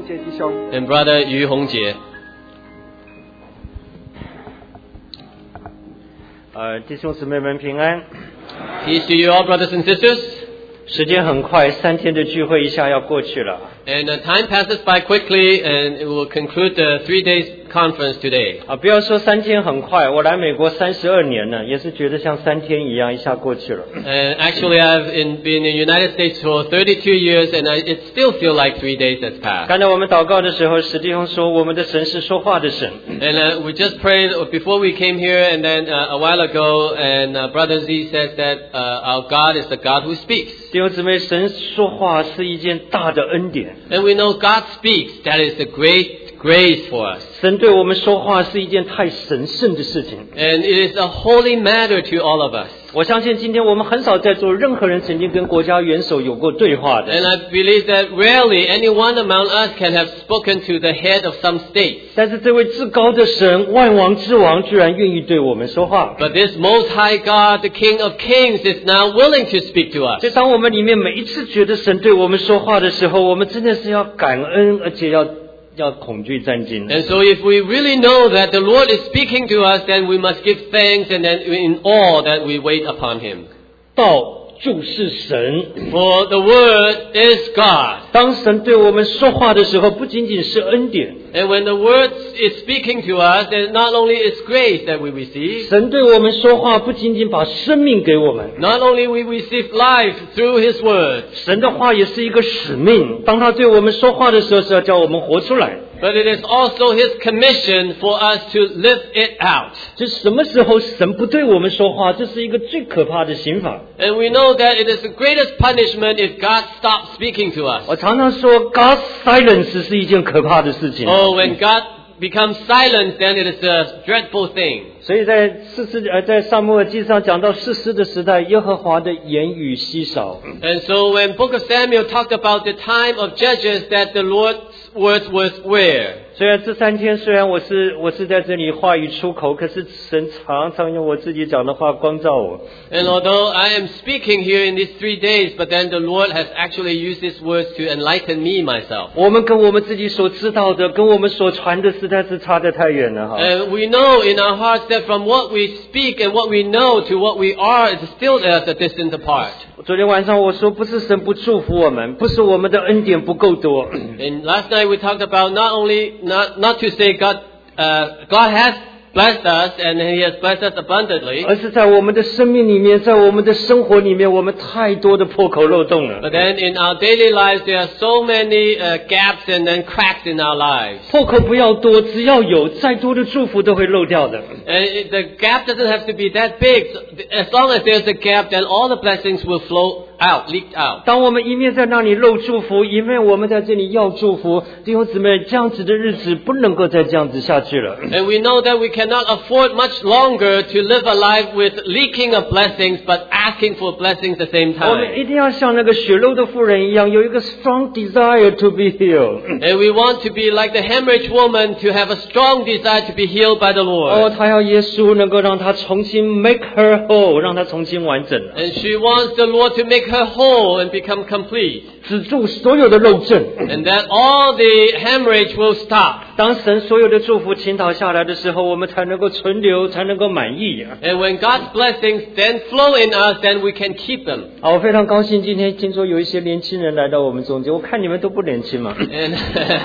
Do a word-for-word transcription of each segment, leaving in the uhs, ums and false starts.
宏杰弟兄 and Brother Yu Hongjie. 呃，弟兄姊妹们平安。 Peace to you all, brothers and sisters. 时间很快，三天的聚会一下要过去了。 And uh, time passes by quickly, and it will conclude the three days conference today. 啊，不要说三天很快，我来美国三十二年了，也是觉得像三天一样，一下过去了。 And actually, I've in, been in the United States for thirty-two years, and I, it still feels like three days has passed. 刚才我们祷告的时候，史弟兄说我们的神是说话的神。 And uh, we just prayed before we came here, and then uh, a while ago, and uh, Brother Z says that uh, our God is the God who speaks. 弟兄姊妹，神说话是一件大的恩典。 And we know God speaks. That is the great grace for us. 神对我们说话是一件太神圣的事情。 And it is a holy matter to all of us. 我相信今天我们很少在座任何人曾经跟国家元首有过对话的。 And I believe that rarely anyone among us can have spoken to the head of some state. 但是这位至高的神，万王之王，居然愿意对我们说话。 But this Most High God, the King of Kings, is now willing to speak to us. 所以当我们里面每一次觉得神对我们说话的时候，我们真的是要感恩，而且要要恐惧战惊。 And so if we really know that the Lord is speaking to us, then we must give thanks and then in awe that we wait upon Him. 道就是神。 For the Word is God. 当神对我们说话的时候，不仅仅是恩典。 And when the Word is speaking to us, then not only is grace that we receive, 神对我们说话，不仅仅把生命给我们， not only we receive life through His Word, 神的话也是一个使命。当他对我们说话的时候，是要叫我们活出来。 but it is also His commission for us to live it out. 就什么时候神不对我们说话，这是一个最可怕的刑罚。 And we know that it is the greatest punishment if God stops speaking to us. 我常常说 ，God's silence 是一件可怕的事情。 Oh, when God becomes silent, then it is a dreadful thing. 所以在士师呃在撒母耳记上讲到士师的时代，耶和华的言语稀少。 And so when Book of Samuel talked about the time of Judges, that the Lord's words was where? 虽然这三天，虽然我是我是在这里话语出口，可是神常常用我自己讲的话光照我。 And although I am speaking here in these three days, but then the Lord has actually used His words to enlighten me myself. 我们跟我们自己所知道的，跟我们所传的，实在是差得太远了哈。 And we know in our hearts that from what we speak and what we know to what we are, it's still at a distance apart. 昨天晚上我说，不是神不祝福我们，不是我们的恩典不够多。 And last night we talked about not only, not, not to say God, uh, God has blessed us and He has blessed us abundantly, 而是在我们的生命里面，在我们的生活里面，我们太多的破口漏洞了。 but then in our daily lives there are so many uh, gaps and then cracks in our lives. 破口不要多，只要有，再多的祝福都会漏掉的。 And it, the gap doesn't have to be that big. So as long as there's a gap, then all the blessings will flow out, leaked out. 当我们一面在那里漏祝福，一面我们在这里要祝福，弟兄姊妹，这样子的日子不能够再这样子下去了。 And we know that we cannot afford much longer to live a life with leaking of blessings, but asking for blessings at the same 我们 time. 一定要像那个血漏的妇人一样，有一个 strong desire to be healed。 And we want to be like the hemorrhage woman, to have a strong desire to be healed by the 哦， Lord. 他要耶稣能够让他重新 make her whole， 让他重新完整， And she wants the Lord to make her whole and become complete. 止住所有的漏症。 And that all the hemorrhage will stop. 当神所有的祝福倾倒下来的时候，我们才能够存留，才能够满意。 And when God's blessings then flow in us, then we can keep them. 啊，我非常高兴，今天听说有一些年轻人来到我们中间，我看你们都不年轻嘛。 And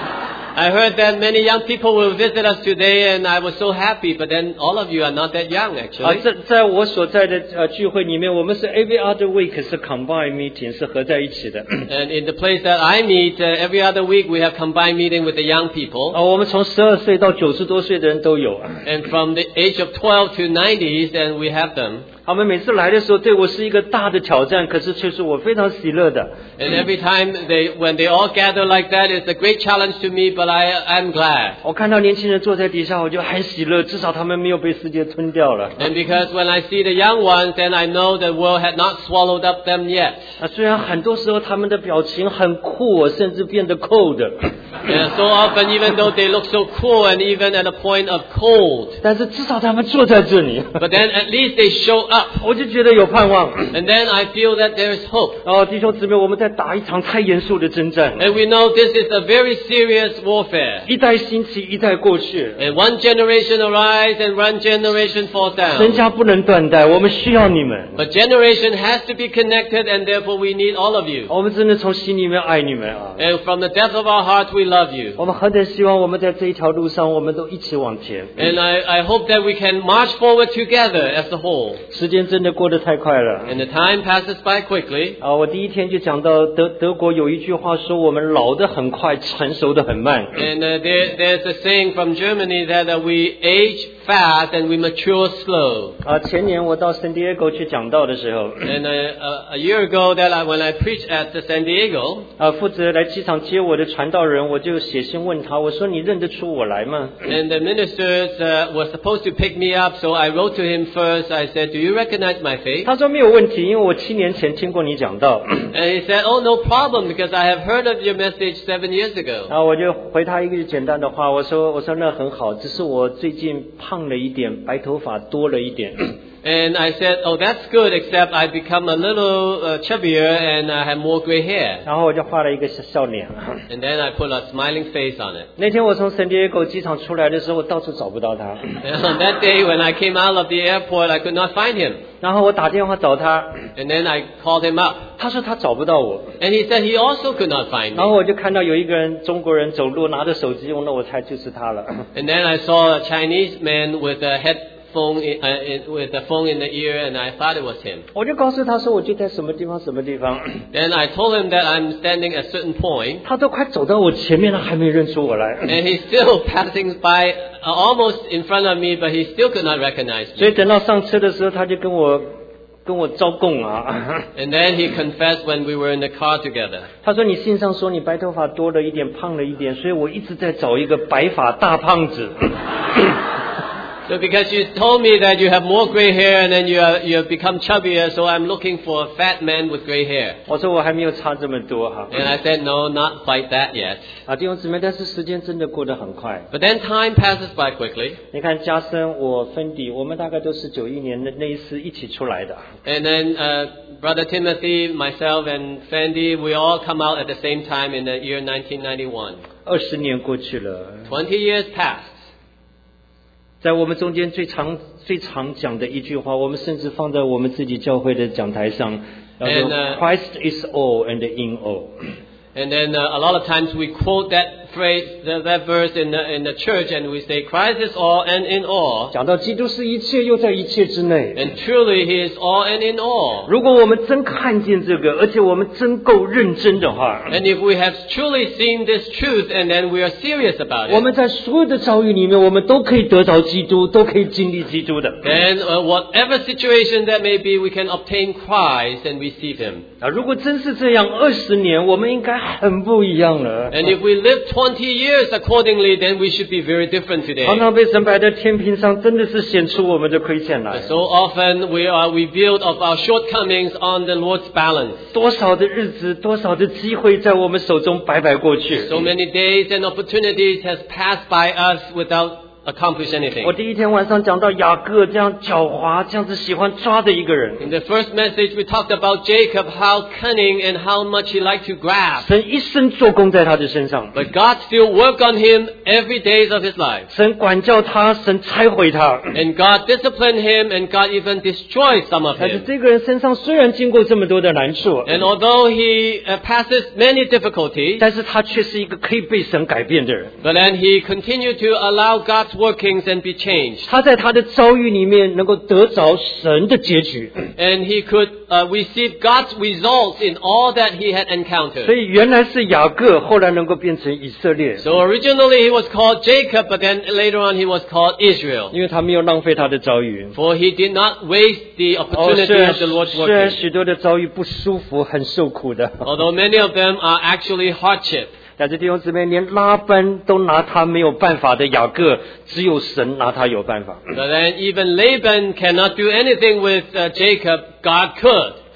I heard that many young people will visit us today, and I was so happy. But then all of you are not that young, 啊， actually. 在在我所在的呃聚会里面，我们是 every other week 是 combined meeting 是合在一起的。 And in the place that I meet, uh, every other week we have combined meeting with the young people. 啊，我们从十二岁到九十多岁的人都有。 And from the age of twelve to nineties, and we have them. 他们每次来的时候，对我是一个大的挑战，可是却是我非常喜乐的。 And every time they, when they all gather like that, it's a great challenge to me, but I, I'm glad. 我看到年轻人坐在底下，我就很喜乐，至少他们没有被世界吞掉了。 And because when I see the young ones, then I know the world had not swallowed up them yet. 啊，虽然很多时候他们的表情很酷，甚至变得 cold， And so often, even though they look so cool and even at a point of cold, 但是至少他们坐在这里。 but then at least they show up. 我就觉得有盼望。 And then I feel that there is hope. 哦，弟兄姊妹，我们在打一场太严肃的征战， And we know this is a very serious warfare. 一代兴起，一代过去， And one generation arise and one generation falls 人 down. 家不能断代，我们需要你们。 But generation has to be connected, and therefore we need all of you. 我们真的从心里面爱你们啊！ And from the depth of our heart, we love you. 我们何等希望我们在这一条路上，我们都一起往前。 And I, I hope that we can march forward together as a whole. 时间真的过得太快了 And the time passes by quickly. 啊！我第一天就讲到德德国有一句话说，我们老得很快，成熟得很慢。 And uh, there, there's a saying from Germany that uh, we age fast and we mature slow. 啊，前年我到圣地亚哥去讲道的时候， And uh, a, a year ago, that I, when I preached at the San Diego, 啊，负责来机场接我的传道人，我就写信问他，我说你认得出我来吗？ and the ministers uh, were supposed to pick me up, so I wrote to him first. I said, "Do you recognize my face?" 他说没有问题，因为我七年前听过你讲道。 And he said, "Oh, no problem, because I have heard of your message seven years ago." 然后我就回他一个简单的话，我说我说那很好，只是我最近胖了一点，白头发多了一点。 And I said, "Oh, that's good, except I become a little uh, chubbier and I have more gray hair." 然后我就画了一个笑笑脸。 And then I put a smiling face on it. 那天我从圣地亚哥机场出来的时候，我到处找不到他。 And on that day, when I came out of the airport, I could not find him. 然后我打电话找他， And then I called him up. 他说他找不到我。 And he said he also could not find 然后 me. 我就看到有一个人中国人走路拿着手机，那我猜就是他了。 And then I saw a Chinese man with a headphone, in, uh, in, with a phone in the ear, and I thought it was him. 我就告诉他说我就在什么地方什么地方。 Then I told him that I'm standing at a certain point, 他都快走到我前面了，还没认出我来。 and he's still passing by, uh, almost in front of me, but he still could not recognize 所以 me. 等到上车的时候，他就跟我跟我招供啊。 And then he confessed when we were in the car together. 他说你信上说你白头发多了一点，胖了一点，所以我一直在找一个白发大胖子。 So because you told me that you have more gray hair and then you, are, you have become chubbier, so I'm looking for a fat man with gray hair. 我说我还没有差这么多哈。 And I said, no, not quite that yet. 啊，弟兄姊妹，但是时间真的过得很快。 But then time passes by quickly. 你看加深我芬迪，我们大概都是九一年的那一次一起出来的。 And then uh, Brother Timothy, myself, and Fendi, we all come out at the same time in the year nineteen ninety-one. 二十年过去了， Twenty years passed. 在我们中间最常最常讲的一句话，我们甚至放在我们自己教会的讲台上，叫做 And, uh, Christ is all and in all。 And then uh, a lot of times we quote that phrase, that, that verse in the, in the church, and we say, Christ is all and in all. 讲到基督是一切，又在一切之内。 And truly He is all and in all. 如果我们真看见这个，而且我们真够认真的话， And if we have truly seen this truth and then we are serious about 我 it, 们在所有的遭遇里面，我们都可以得着基督，都可以经历基督的。 then uh, whatever situation that may be, we can obtain Christ and receive Him. 啊，如果真是这样，二十年我们应该很不一样了。 And if we live twenty years accordingly, then we should be very different today. 常常被神摆在天平上，真的是显出我们的亏欠来。 So often we are revealed of our shortcomings on the Lord's balance. 多少的日子，多少的机会在我们手中白白过去。 So many days and opportunities has passed by us without accomplish anything. 我第一天晚上讲到雅各这样狡猾，这样子喜欢抓的一个人。 In the first message, we talked about Jacob, how cunning and how much he liked to grab. 神一生做工在他的身上， But God still worked on him every day of his life. 神管教他，神拆毁他。 And God disciplined him, and God even destroyed some of 但是 him. 这个人身上虽然经过这么多的难处， And although he uh, passes many difficulties, 但是他却是一个可以被神改变的人。 but then he continued to allow God's workings and be changed. 他在他的遭遇里面能够得着神的结局， And he could uh, receive God's results in all that he had 所 encountered. 以原来是雅各，后来能够变成以色列， So originally he was called Jacob, but then later on he was called Israel. 因为他没有浪费他的遭遇。 For he did not waste the 哦，虽 opportunity 然 of the Lord's 虽然 working. 许多的遭遇不舒服，很受苦的， Although many of them are actually hardship. 但是弟兄姊妹，连拉班都拿他没有办法的雅各，只有神拿他有办法。 But then even Laban cannot do anything with uh, Jacob. God could.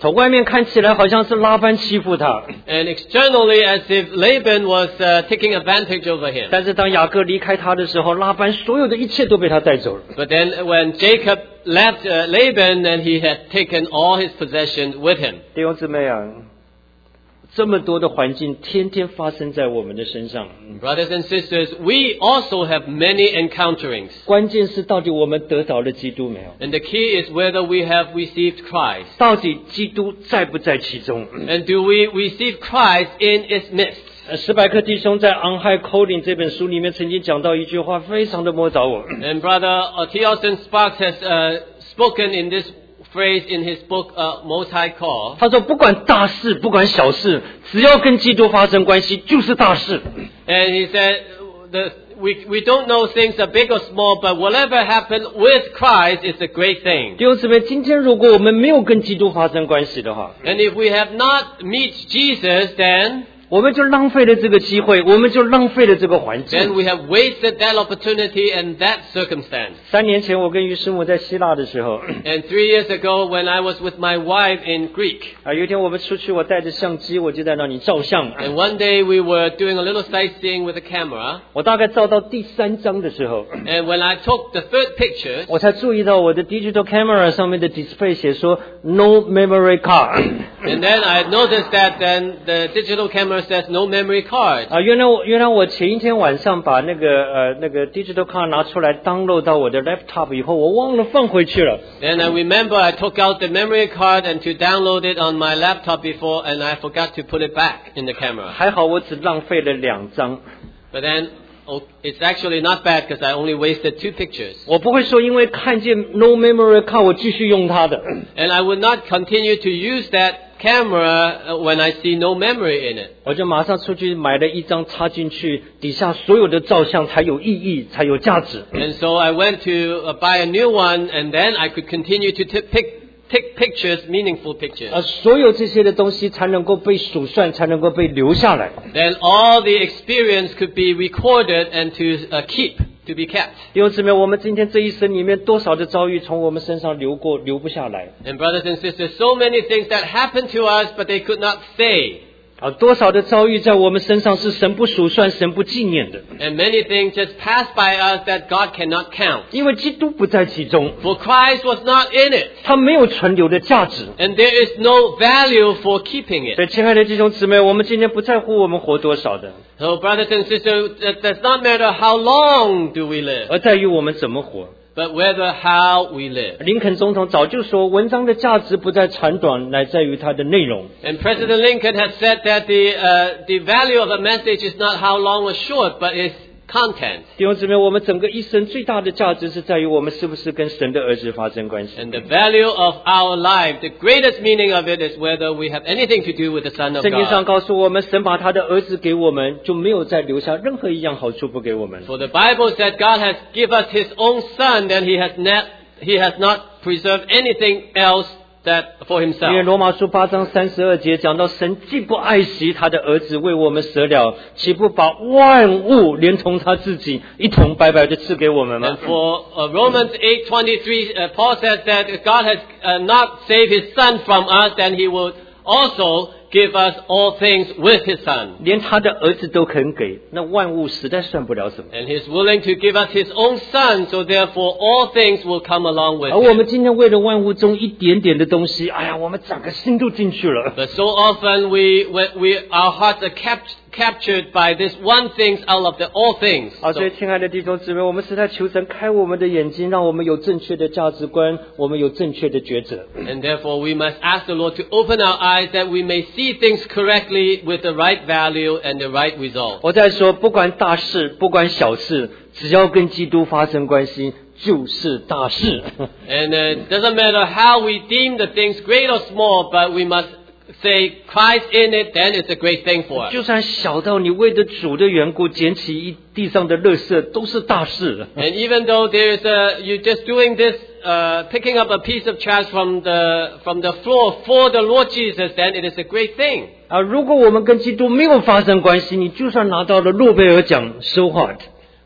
从外面看起来好像是拉班欺负他， And externally, as if Laban was uh, taking advantage over him. 但是当雅各离开他的时候，拉班所有的一切都被他带走了。 But then when Jacob left uh, Laban, then he had taken all his possessions with him. 弟兄姊妹啊，这么多的环境天天发生在我们的身上， Brothers and sisters, we also have many encounterings. 关键是到底我们得着了基督没有？ And the key is whether we have received Christ. 到底基督在不在其中？ And do we receive Christ in its midst? 呃史百克弟兄在《On High Calling》这本书里面曾经讲到一句话，非常的摸着我。 And Brother T. Austin Sparks has uh, spoken in this phrase in his book, uh, Most High Call. 他说：“不管大事，不管小事，只要跟基督发生关系，就是大事。 And he said, the, we, we don't know things are big or small, but whatever happened with Christ is a great thing. 弟兄姊妹，今天如果我们没有跟基督发生关系的话， And if we have not met Jesus, then 我们就浪费了这个机会，我们就浪费了这个环 then 境。 we have wasted that opportunity and that circumstance. 三年前，我跟于师母在希腊的时候， And three years ago, when I was with my wife in Greek, 啊，有一天我们出去，我带着相机，我就在那里照相。 and one day we were doing a little sightseeing with a camera, 我大概照到第三张的时候， and when I took the third picture, 我才注意到我的 digital camera 上面的 display 写说 no memory card。 and then I noticed that then the digital camera says no memory card. 啊，原来我原来我前一天晚上把那个呃那个 digital card 拿出来 download 到我的 laptop 以后，我忘了放回去了。 Then I remember I took out the memory card and to download it on my laptop before, and I forgot to put it back in the camera. 还好我只浪费了两张。 But then oh, it's actually not bad because I only wasted two pictures. 我不会说因为看见 no memory card 我继续用它的。 And I would not continue to use that camera uh, when I see no memory in it. 我就马上出去买了一张插进去，底下所有的照相才有意义，才有价值。 And so I went to uh, buy a new one, and then I could continue to t- pick, take pictures, meaningful pictures. 呃，所有这些的东西才能够被数算，才能够被留下来。 Then all the experience could be recorded and to uh, keep, to be kept. 弟兄姊妹，我们今天这一生里面多少的遭遇从我们身上流过，流不下来。 And brothers and sisters, so many things that happened to us, but they could not stay. 啊，多少的遭遇在我们身上是神不数算、神不纪念的， And many things just pass by us that God cannot count. 因为基督不在其中， For Christ was not in it. 它没有存留的价值。 And there is no value for keeping 所以， it. 亲爱的弟兄姊妹，我们今天不在乎我们活多少的， So brothers and sisters, it does not matter how long do we live, 而在于我们怎么活。 but whether how we live. 林肯总统早就说，文章的价值不在长短，乃在于它的内容。 And President Lincoln has said that the, uh, the value of a message is not how long or short, but its content. 弟兄姊妹，我们整个一生最大的价值是在于我们是不是跟神的儿子发生关系。 And the value of our life, the greatest meaning of it is whether we have anything to do with the Son of 圣经上 God. 告诉我们，神把他的儿子给我们，就没有再留下任何一样好处不给我们。 For the Bible said God has given us His own Son, then He has not, He has not preserved anything else that for 因为 Himself. 罗马书八章三十二节讲到，神既不爱惜他的儿子为我们舍了，岂不把万物连同他自己一同白白的赐给我们吗 And？ for uh, Romans eight twenty-three, uh, Paul says that God has uh, not saved His Son from us, then He will also give us all things with His Son. 连他的儿子都肯给，那万物实在算不了什么。 And He's willing to give us His own Son, so therefore all things will come along with 而我 Him. 们今天为了万物中一点点的东西，哎呀，我们整个心都进去了。 But so often we, we, we our hearts are capt, captured by this one thing out of the all things. 啊， So- 所以亲爱的弟兄姊妹，我们实在求神开我们的眼睛，让我们有正确的价值观，我们有正确的抉择。 And therefore we must ask the Lord to open our eyes that we may see things correctly with the right value and the right result. 我在说，不管大事，不管小事，只要跟基督发生关系，就是大事。 And uh, it doesn't matter how we deem the things great or small, but we must say Christ in it, then it's a great thing for us. 就算小到你为了主的缘故捡起一地上的垃圾，都是大事。 And even though there is a, you're just doing this, uh, picking up a piece of trash from the, from the floor for the Lord Jesus, then it is a great thing. 啊，如果我们跟基督没有发生关系，你就算拿到了诺贝尔奖，so what？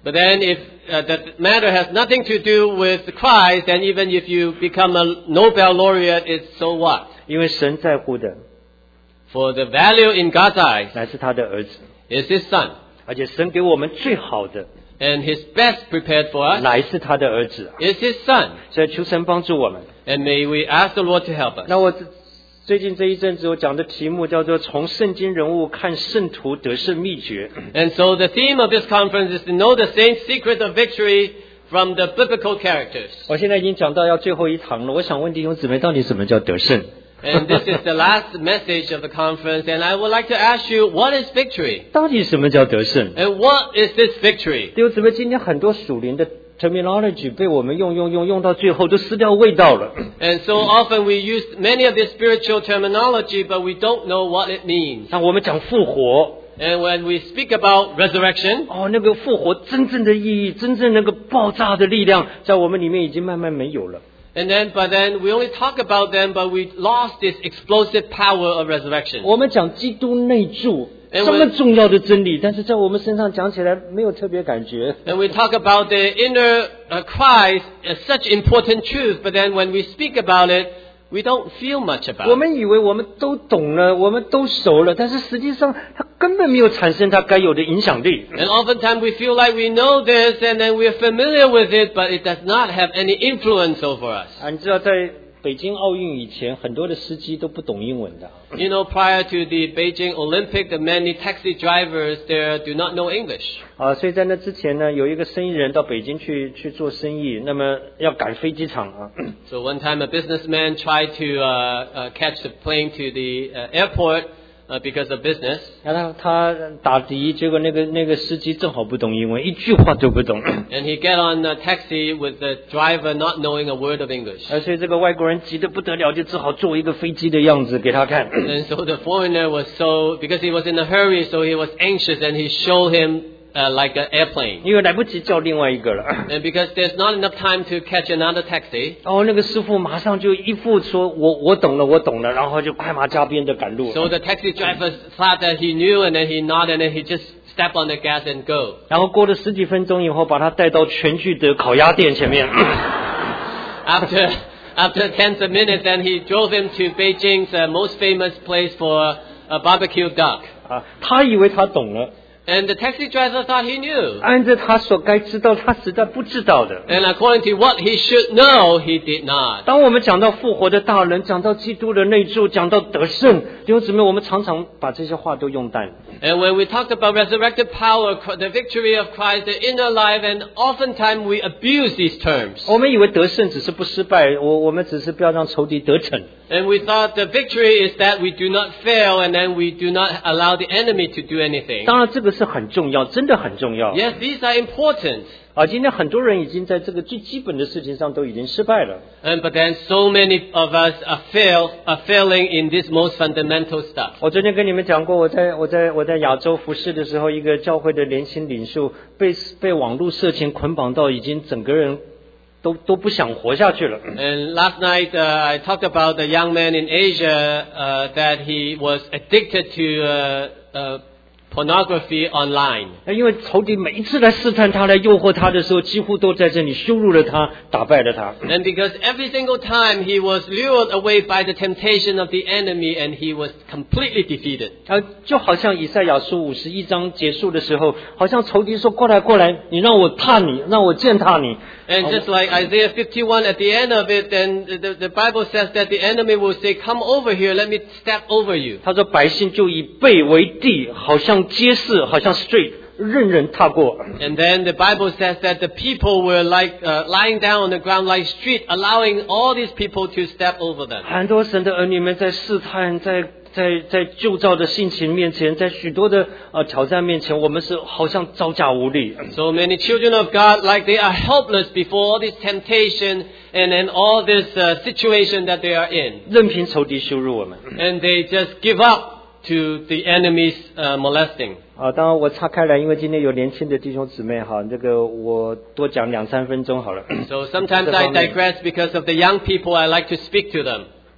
But then if uh, that matter has nothing to do with Christ, then even if you become a Nobel laureate, it's so what? 因为神在乎的 For the value in God's eyes 乃是他的儿子， is His Son. 而且神给我们最好的 And His best prepared for us 乃是他的儿子， is His Son. 所以求神帮助我们。 And may we ask the Lord to help us. 那我最近这一阵子我讲的题目叫做从圣经人物看圣徒得胜秘诀。 And so the theme of this conference is to know the same secret of victory from the biblical characters. 我现在已经讲到要最后一堂了，我想问弟兄姊妹，到底什么叫得胜？ And this is the last message of the conference, and I would like to ask you, what is victory? 到底什么叫得胜？ And what is this victory? 弟兄姊妹，今天很多属灵的 terminology 被我们用用用用到最后都失掉味道了。 And so often we use many of this spiritual terminology, but we don't know what it means. 那我们讲复活， And when we speak about resurrection, 哦，那个复活真正的意义，真正那个爆炸的力量，在我们里面已经慢慢没有了。 and then, but then we only talk about them, but we lost this explosive power of resurrection. 我们讲基督内住， And 这么重要的真理，但是在我们身上讲起来没有特别感觉。 And we talk about the inner uh, Christ as such important truth, but then when we speak about it, we don't feel much 我 about it. 们以为我们都懂了，我们都熟了，但是实际上它根本没有产生它该有的影响力。 And oftentimes we feel like we know this and then we're familiar with it, but it does not have any influence over us. 啊，你知道在北京奥运以前，很多的司机都不懂英文的。 You know, prior to the Beijing Olympic, the many taxi drivers there do not know English. 啊，所以在那之前呢，有一个生意人到北京去去做生意，那么要赶飞机场啊。 So one time a businessman tried to uh, uh, catch the plane to the uh, airport uh, because of business. 然后他打的，结果那个那个司机正好不懂英文，一句话都不懂。 And he get on a taxi with the driver not knowing a word of English. 啊，所以这个外国人急得不得了，就只好做一个飞机的样子给他看。 And so the foreigner was so, because he was in a hurry, so he was anxious and he showed him uh, like an airplane. 因为来不及叫另外一个了。 And because there's not enough time to catch another taxi, 哦，那个师傅马上就一副说我我懂了，我懂了，然后就快马加鞭的赶路。 so the taxi driver thought that he knew and then he nodded and he just stepped on the gas and go. 然后过了十几分钟以后，把他带到全聚德烤鸭店前面。 After after tens of minutes, then he drove him to Beijing's uh, most famous place for a barbecue duck. 啊，他以为他懂了， And the taxi driver thought he knew. 按照他所该知道，他实在不知道的。 And according to what he should know, he did not. 当我们讲到复活的大人，讲到基督的内住，讲到得胜，弟兄姊妹，我们常常把这些话都用淡。 And when we talk about resurrected power, the victory of Christ, the inner life, and oftentimes we abuse these terms. 我们以为得胜只是不失败，我我们只是不要让仇敌得逞。 And we thought the victory is that we do not fail and then we do not allow the enemy to do anything. 当然，这个是很重要，真的很重要。 Yes, these are important. 啊，今天很多人已经在这个最基本的事情上都已经失败了。 And but then so many of us are fail are failing in this most fundamental stuff. 我昨天跟你们讲过，我在我在我在亚洲服侍的时候，一个教会的年轻领袖被被网络色情捆绑到，已经整个人都都不想活下去了。 And last night uh, I talked about the young man in Asia uh, that he was addicted to uh, uh, pornography online. 因为仇敌每一次来试探他、来诱惑他的时候，几乎都在这里羞辱了他，打败了他。 And because every single time he was lured away by the temptation of the enemy and he was completely defeated. 啊，就好像以赛亚书五十一章结束的时候，好像仇敌说：“过来，过来，你让我踏你，让我践踏你。” And just like Isaiah fifty-one, at the end of it, then the, the Bible says that the enemy will say, "Come over here, let me step over you." 他说：“百姓就以背为地，好像街市，好像 street， 任人踏过。” And then the Bible says that the people were like uh, lying down on the ground like street, allowing all these people to step over them. 很多神的儿女们在试探，在在在旧造的性情面前，在许多的呃挑战面前，我们是好像招架无力。 So many children of God, like they are helpless before all this temptation and then all this uh, situation that they are in. 任凭仇敌羞辱我们。 And they just give up to the enemy's uh, molesting. 啊，当然我岔开来，因为今天有年轻的弟兄姊妹哈，这个我多讲两三分钟好了。 So sometimes I digress because of the young people. I like to speak to them.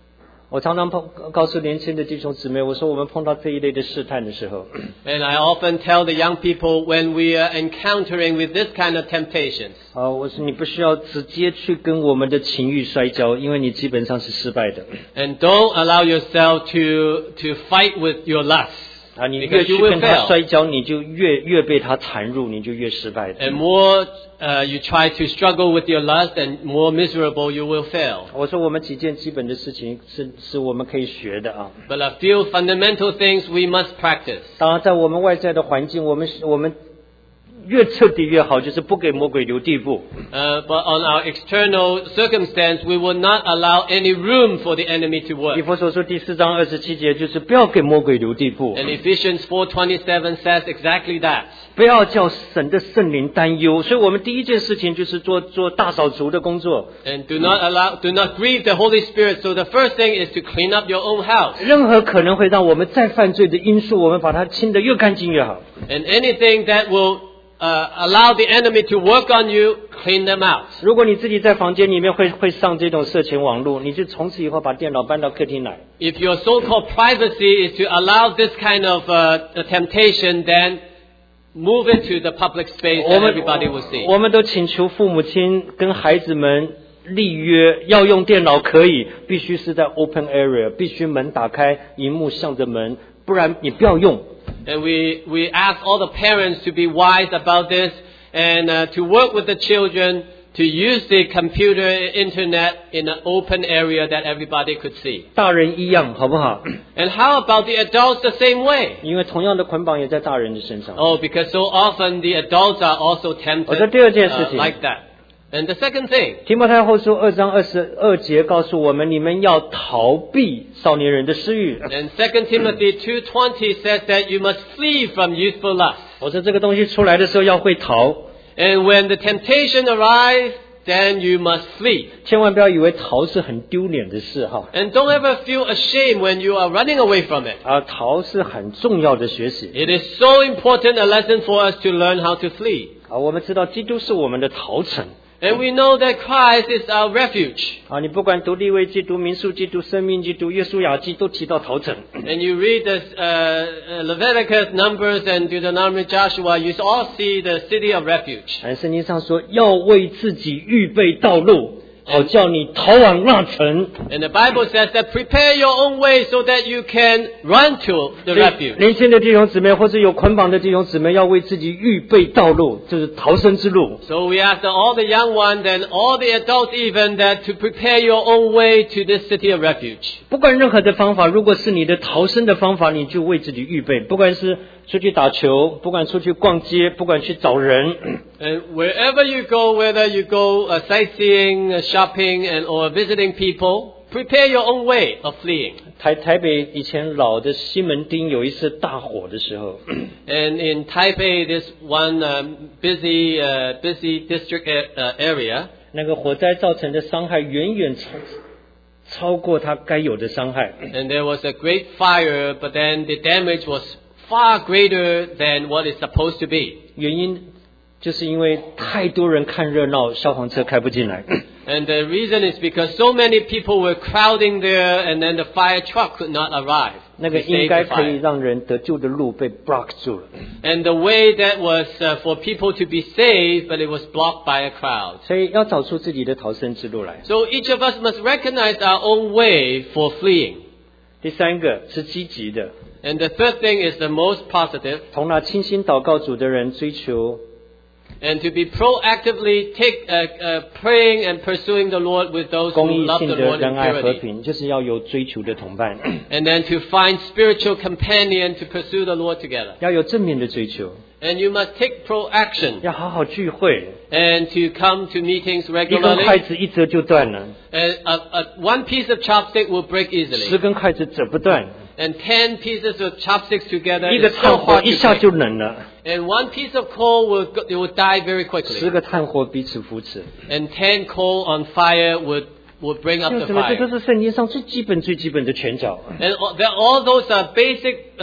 我常常碰告诉年轻的弟兄姊妹，我说我们碰到这一类的试探的时候， And I often tell the young people when we are encountering with this kind of temptations, 啊，我说你不需要直接去跟我们的情欲摔跤，因为你基本上是失败的。 and don't allow yourself to to fight with your lusts, 啊，你越 because 去 you will 跟他 fail. 摔跤，你就越越被他缠入，你就越失败的。 And more uh, you try to struggle with your lust, and more miserable you will fail. 我说我们几件基本的事情是是我们可以学的啊。 But a few fundamental things we must practice. 当然，在我们外在的环境，我们我们越彻底越好，就是不给魔鬼留地步。 Uh, but on our external circumstance, we will not allow any room for the enemy to 以 work. 弗所书第四章二十七节就是不要给魔鬼留地步， And Ephesians four twenty-seven says exactly that. 不要叫神的圣灵担忧。所以我们第一件事情就是做做大扫除的工作。 And do not allow, do not grieve the Holy Spirit. So the first thing is to clean up your own house. 任何可能会让我们再犯罪的因素，我们把它清得越干净越好。 And anything that will uh, allow the enemy to work on you, clean them out. 如果你自己在房间里面会会上这种色情网络，你就从此以后把电脑搬到客厅来。 If your so-called privacy is to allow this kind of uh, temptation, then move it to the public space 我 that 们 everybody will see. 我们都请求父母亲跟孩子们立约，要用电脑可以，必须是在 open area， 必须门打开，荧幕向着门，不然你不要用。 And we, we ask all the parents to be wise about this and uh, to work with the children to use the computer, internet in an open area that everybody could see. 大人一样，好不好？ And how about the adults the same way? 因为同样的捆绑也在大人的身上。 Oh, because so often the adults are also tempted 我说第二件事 uh, 情， like that. And the second thing, 提摩太后书二章二十二节告诉我们，你们要逃避少年人的私欲。 and Second Timothy two twenty says that you must flee from youthful lust. 我说这个东西出来的时候要会逃， And when the temptation arrives, then you must flee. 千万不要以为逃是很丢脸的事哈。 And don't ever feel ashamed when you are running away from it. 啊，逃是很重要的学习 It is so important a lesson for us to learn how to flee. 啊。我们知道基督是我们的逃城 And we know that Christ is our refuge. 啊。你不管读利未记、读民数记、读生命记、读约书亚记，都提到逃城。 And you read this uh, Leviticus, Numbers, and Deuteronomy, Joshua, you all see the city of refuge. 哎，圣经上说要为自己预备道路，好叫你逃往那城。 And the Bible says that prepare your own way so that you can run to the 所以 refuge. 年轻的弟兄姊妹，或者有捆绑的弟兄姊妹，要为自己预备道路，就是逃生之路。 So we ask that all the young ones and all the adults even that to prepare your own way to this city of refuge. 不管任何的方法，如果是你的逃生的方法，你就为自己预备。不管是出去打球，不管出去逛街，不管去找人， And wherever you go, whether you go uh, sightseeing, uh, shopping, and or visiting people, prepare your own way of fleeing. 台台北以前老的西门町有一次大火的时候， And in Taipei, this one um, busy, uh, busy district uh, area, 那个火灾造成的伤害远远超超过它该有的伤害。 and there was a great fire, but then the damage was far greater than what it's supposed to be. 原因就是因为太多人看热闹，消防车开不进来。 And the reason is because so many people were crowding there, and then the fire truck could not arrive 那 to 个 save 应 the 该可以 fire. 让人得救的路被 block 住了。 And the way that was uh, for people to be saved, but it was blocked by a crowd. 所以要找出自己的逃生之路来。 So each of us must recognize our own way for fleeing. 第三个是积极的， And the third thing is the most positive, 同那清心祷告主的人追求 and to be proactively take, uh, uh, praying and pursuing the Lord with those 公 who 益 love 性 the 的 Lord in 仁爱和 purity. 平，就是要有追求的同伴， And then to find spiritual companion to pursue the Lord together. 要有正面的追求， And you must take pro-action 要好好聚会。 and to come to meetings 一根筷 regularly. 子一折就断了， And a, a, one piece of chopstick will break 十 easily. 根筷子折不断， And ten pieces of chopsticks together 一个 is so 炭火 hard 一 to 下 break. 就冷了， And one piece of coal will, go, it will die very 十 quickly. 个炭火彼此扶持。 And ten coal on fire would, would bring up 为 the 什么？这都 fire. 是圣经上最基本、最基本的拳脚。 And all, that- all those are basic uh,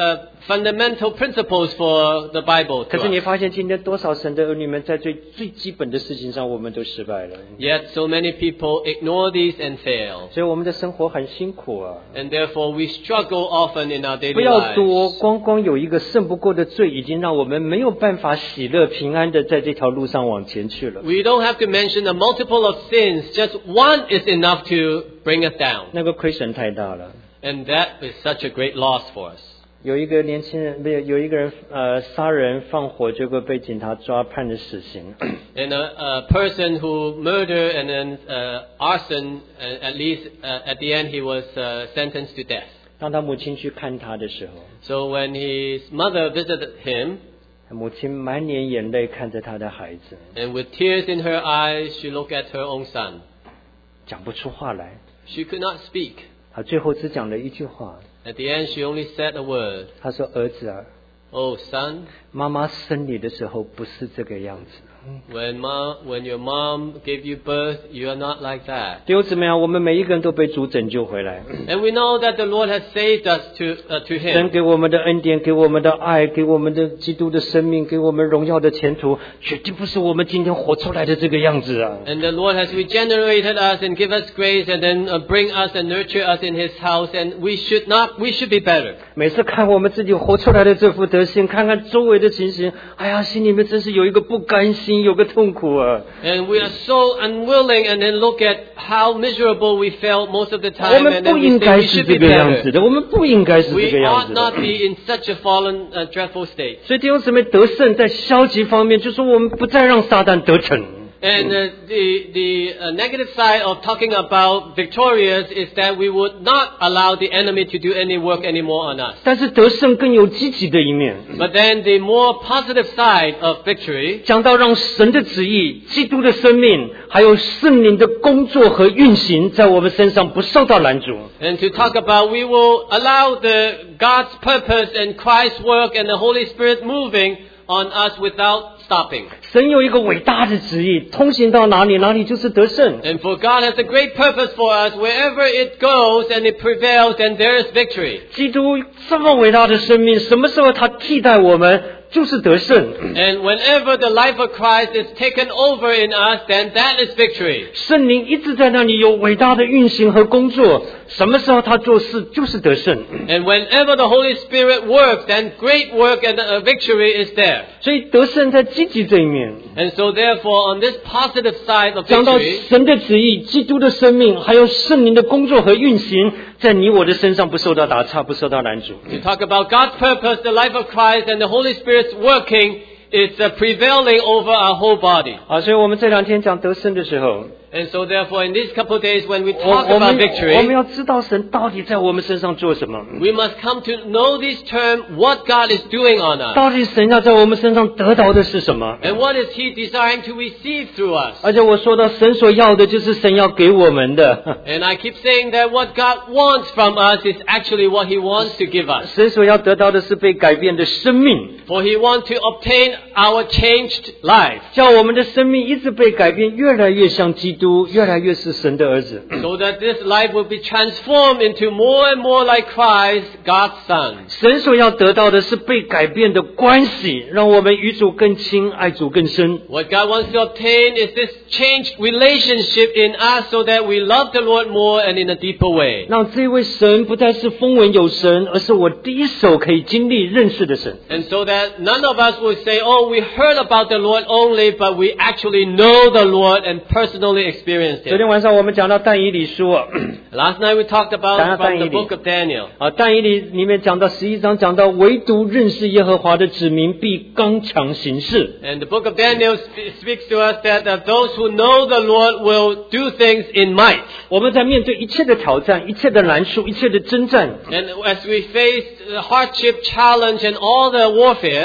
fundamental principles for the Bible 可 to 是你 us. 发现今天多少神的儿女们在最最基本的事情上，我们都失败了， Yet so many people ignore these and fail. 所以我们的生活很辛苦啊。 And therefore we struggle often in our 不 daily 要多， lives. 光光有一个胜不过的罪，已经让我们没有办法喜乐平安的在这条路上往前去了。 We don't have to mention a multiple of sins. Just one is enough to bring us down. 那个亏损太大了。 And that is such a great loss for us. 有一个年轻人，不是有一个人，呃，杀人放火，结果被警察抓，判了死刑。 And a, a person who murdered and then uh, arson, uh, at least uh, at the end he was uh, sentenced to death. 当他母亲去看他的时候， So when his mother visited him, 母亲满脸眼泪看着他的孩子， and with tears in her eyes, she looked at her own son. 讲不出话来。 She could not speak. 他最后只讲了一句话， At the end, she only said a word. 他说：“儿子啊， Oh, son, 妈妈生你的时候不是这个样子。” when mom, when your mom gave you birth, you are not like that. 弟兄姊妹啊，我们每一个人都被主拯救回来。 And we know that the Lord has saved us to uh, to 神 Him. 给我们的恩典，给我们的爱，给我们的基督的生命，给我们荣耀的前途，绝对不是我们今天活出来的这个样子啊！ And the Lord has regenerated us and give us grace and then uh, bring us and nurture us in His house. And we should not, we should be better. 每次看我们自己活出来的这副德性，看看周围的情形，哎呀，心里面真是有一个不甘心，有个痛苦啊！ And we are so unwilling and then look at how miserable we felt most of the 我 time 们 and 不 then we 应 say 该 we 是 should 这 be 个样子 better. 的，我们不应该是这 We 个样 ought 子 not 的。 be in such a fallen, uh, dreadful state. 所以弟兄姊妹，得胜在消极方面，就是我们不再让撒旦得逞。 And uh, the the uh, negative side of talking about victorious is that we would not allow the enemy to do any work anymore on us. 但是得胜更有积极的一面。 But then the more positive side of victory 讲到让神的旨意、基督的生命，还有圣灵的工作和运行，在我们身上不受到拦阻。 and to talk about we will allow the God's purpose and Christ's work and the Holy Spirit moving on us without stopping. 神有一个伟大的旨意，通行到哪里，哪里就是得胜。 And for God has a great purpose for us. Wherever it goes and it prevails, and there is victory. 基督这么伟大的生命，什么时候他替代我们，就是得胜。 And whenever the life of Christ is taken over in us, then that is victory. 圣灵一直在那里有伟大的运行和工作，什么时候他做事就是得胜。 And whenever the Holy Spirit works, then great work and uh, victory is there. 所以得胜在积极这一面。 And so therefore, on this positive side of 讲到 victory, 神的旨意、基督的生命，还有圣灵的工作和运行，在你我的身上不受到打岔，不受到拦阻。 you talk about God's purpose, the life of Christ, and the Holy Spirit's working, it's uh, prevailing over our whole body. 啊，所以我们这两天讲得胜的时候， And so therefore, in these couple of days when we 我 talk 我们 about 我们 victory, 要知道神到底在我们身上做什么， we must come to know this term, what God is doing on us. 到底神要在我们身上得到的是什么。 And what is He desiring to receive through us? 而且我说到神所要的，就是神要给我们的。 And I keep saying that what God wants from us is actually what He wants to give us. 神所要得到的是被改变的生命， For He wants to obtain our changed life. 叫我们的生命一直被改变，越来越像基督，越来越是神的儿子。 So that this life will be transformed into more and more like Christ, God's Son. 神所要得到的是被改变的关系，让我们与主更亲，爱主更深。 What God wants to obtain is this changed relationship in us so that we love the Lord more and in a deeper way. 让这位神不再是风闻有神，而是我第一手可以经历认识的神。 And so that none of us will say, oh, we heard about the Lord only, but we actually know the Lord and personally experienced 昨 Him. 天晚上我们讲到但以理书啊， Last night we talked about Daniel. from the book of Daniel. 啊，但以理里面讲到十一章讲到，唯独认识耶和华的子民必刚强行事。 And the book of Daniel sp- speaks to us that uh, those who know the Lord will do things in might. 我们在面对一切的挑战、一切的难处、一切的征战， And as we face uh, hardship, challenge, and all the warfares,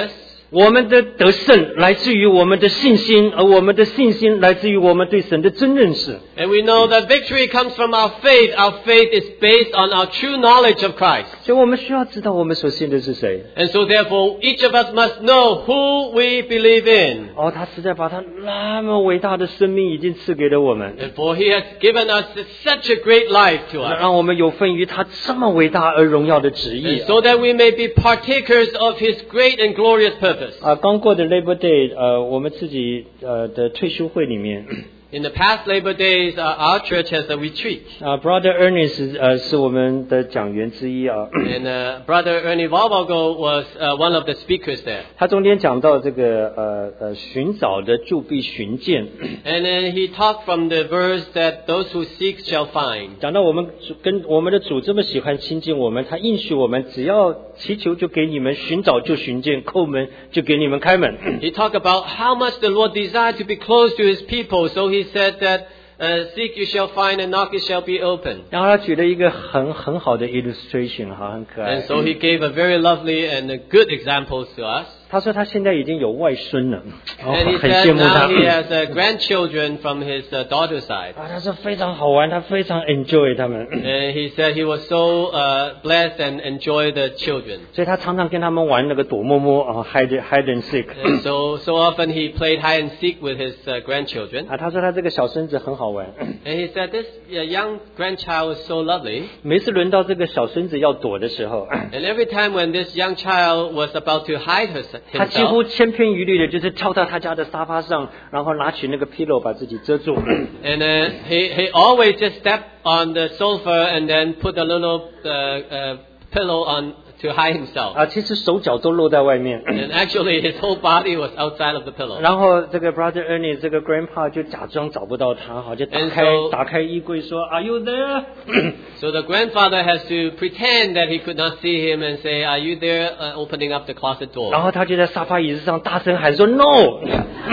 我们的得胜来自于我们的信心，而我们的信心来自于我们对神的真认识。 And we know that victory comes from our faith. Our faith is based on our true knowledge of Christ. 所以我们需要知道我们所信的是谁。 And so therefore, each of us must know who we believe in. 哦，他实在把他那么伟大的生命已经赐给了我们， And for He has given us such a great life to us. 让我们有份于他这么伟大而荣耀的旨意。 And so that we may be partakers of His great and glorious purpose. 啊，刚过的 Labor Day， 呃，我们自己呃的退休会里面， In the past Labor Days, uh, our church has a retreat. 啊 ，Brother Ernest 呃是我们的讲员之一啊。 And uh, Brother Ernie Valvago was uh, one of the speakers there. 他中间讲到这个呃呃寻找的就必寻见， And then he talked from the verse that those who seek shall find. 讲到我们主跟我们的主这么喜欢亲近我们，他应许我们，只要祈求就给你们，寻找就寻见，叩门就给你们开门。 He talked about how much the Lord desired to be close to His people. So he said that uh, seek you shall find and knock it shall be open. 然后他举了一个很很好的 illustration， 哈，很可爱 And。so he gave a very lovely and a good examples to us. 他说他现在已经有外孙了，哦 And he 很 said 羡慕他 now。he has uh, grandchildren from his uh, daughter's side. 啊，他说非常好玩，他非常 enjoy 他们， And he said he was so uh, blessed and enjoyed the children. 所以他常常跟他们玩那个躲摸摸啊 ，hide hide and seek。 And so so often he played hide and seek with his uh, grandchildren. 啊，他说他这个小孙子很好玩， And he said this uh, young grandchild is so lovely. 每次轮到这个小孙子要躲的时候， And every time when this young child was about to hide her, 他几乎 himself, 千篇一律的就是跳到他家的沙发上，然后拿起那个 pillow 把自己遮住。 and uh, he he always just stepped on the sofa and then put a little uh, uh, pillow on to hide himself. 啊，其实手脚都露在外面。 And actually his whole body was outside of the pillow. 然后这个 Brother Ernie 这个 Grandpa 就假装找不到他，好就打开 And so- 打开衣柜说 Are you there？ So the grandfather has to pretend that he could not see him and say, "Are you there?" Uh, opening up the closet 然 door. 后他就在沙发椅子上大声喊说 No。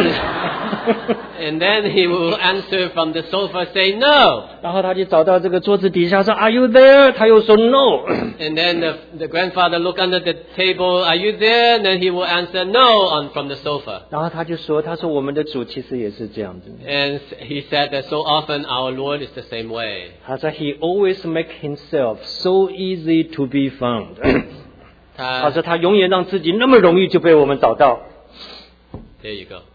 And then he will answer from the sofa, say no. 然后他就找到这个桌子底下说 Are you there？ 他又说 No。 And then the, the grandfather look under the table, "Are you there?" And then he will answer no on from the sofa. 然后他就说他说我们的主其实也是这样子。 And he said that so often our Lord is the same way. 他说 He always make himself so easy to be found。 他他说他永远让自己那么容易就被我们找到。 There you go.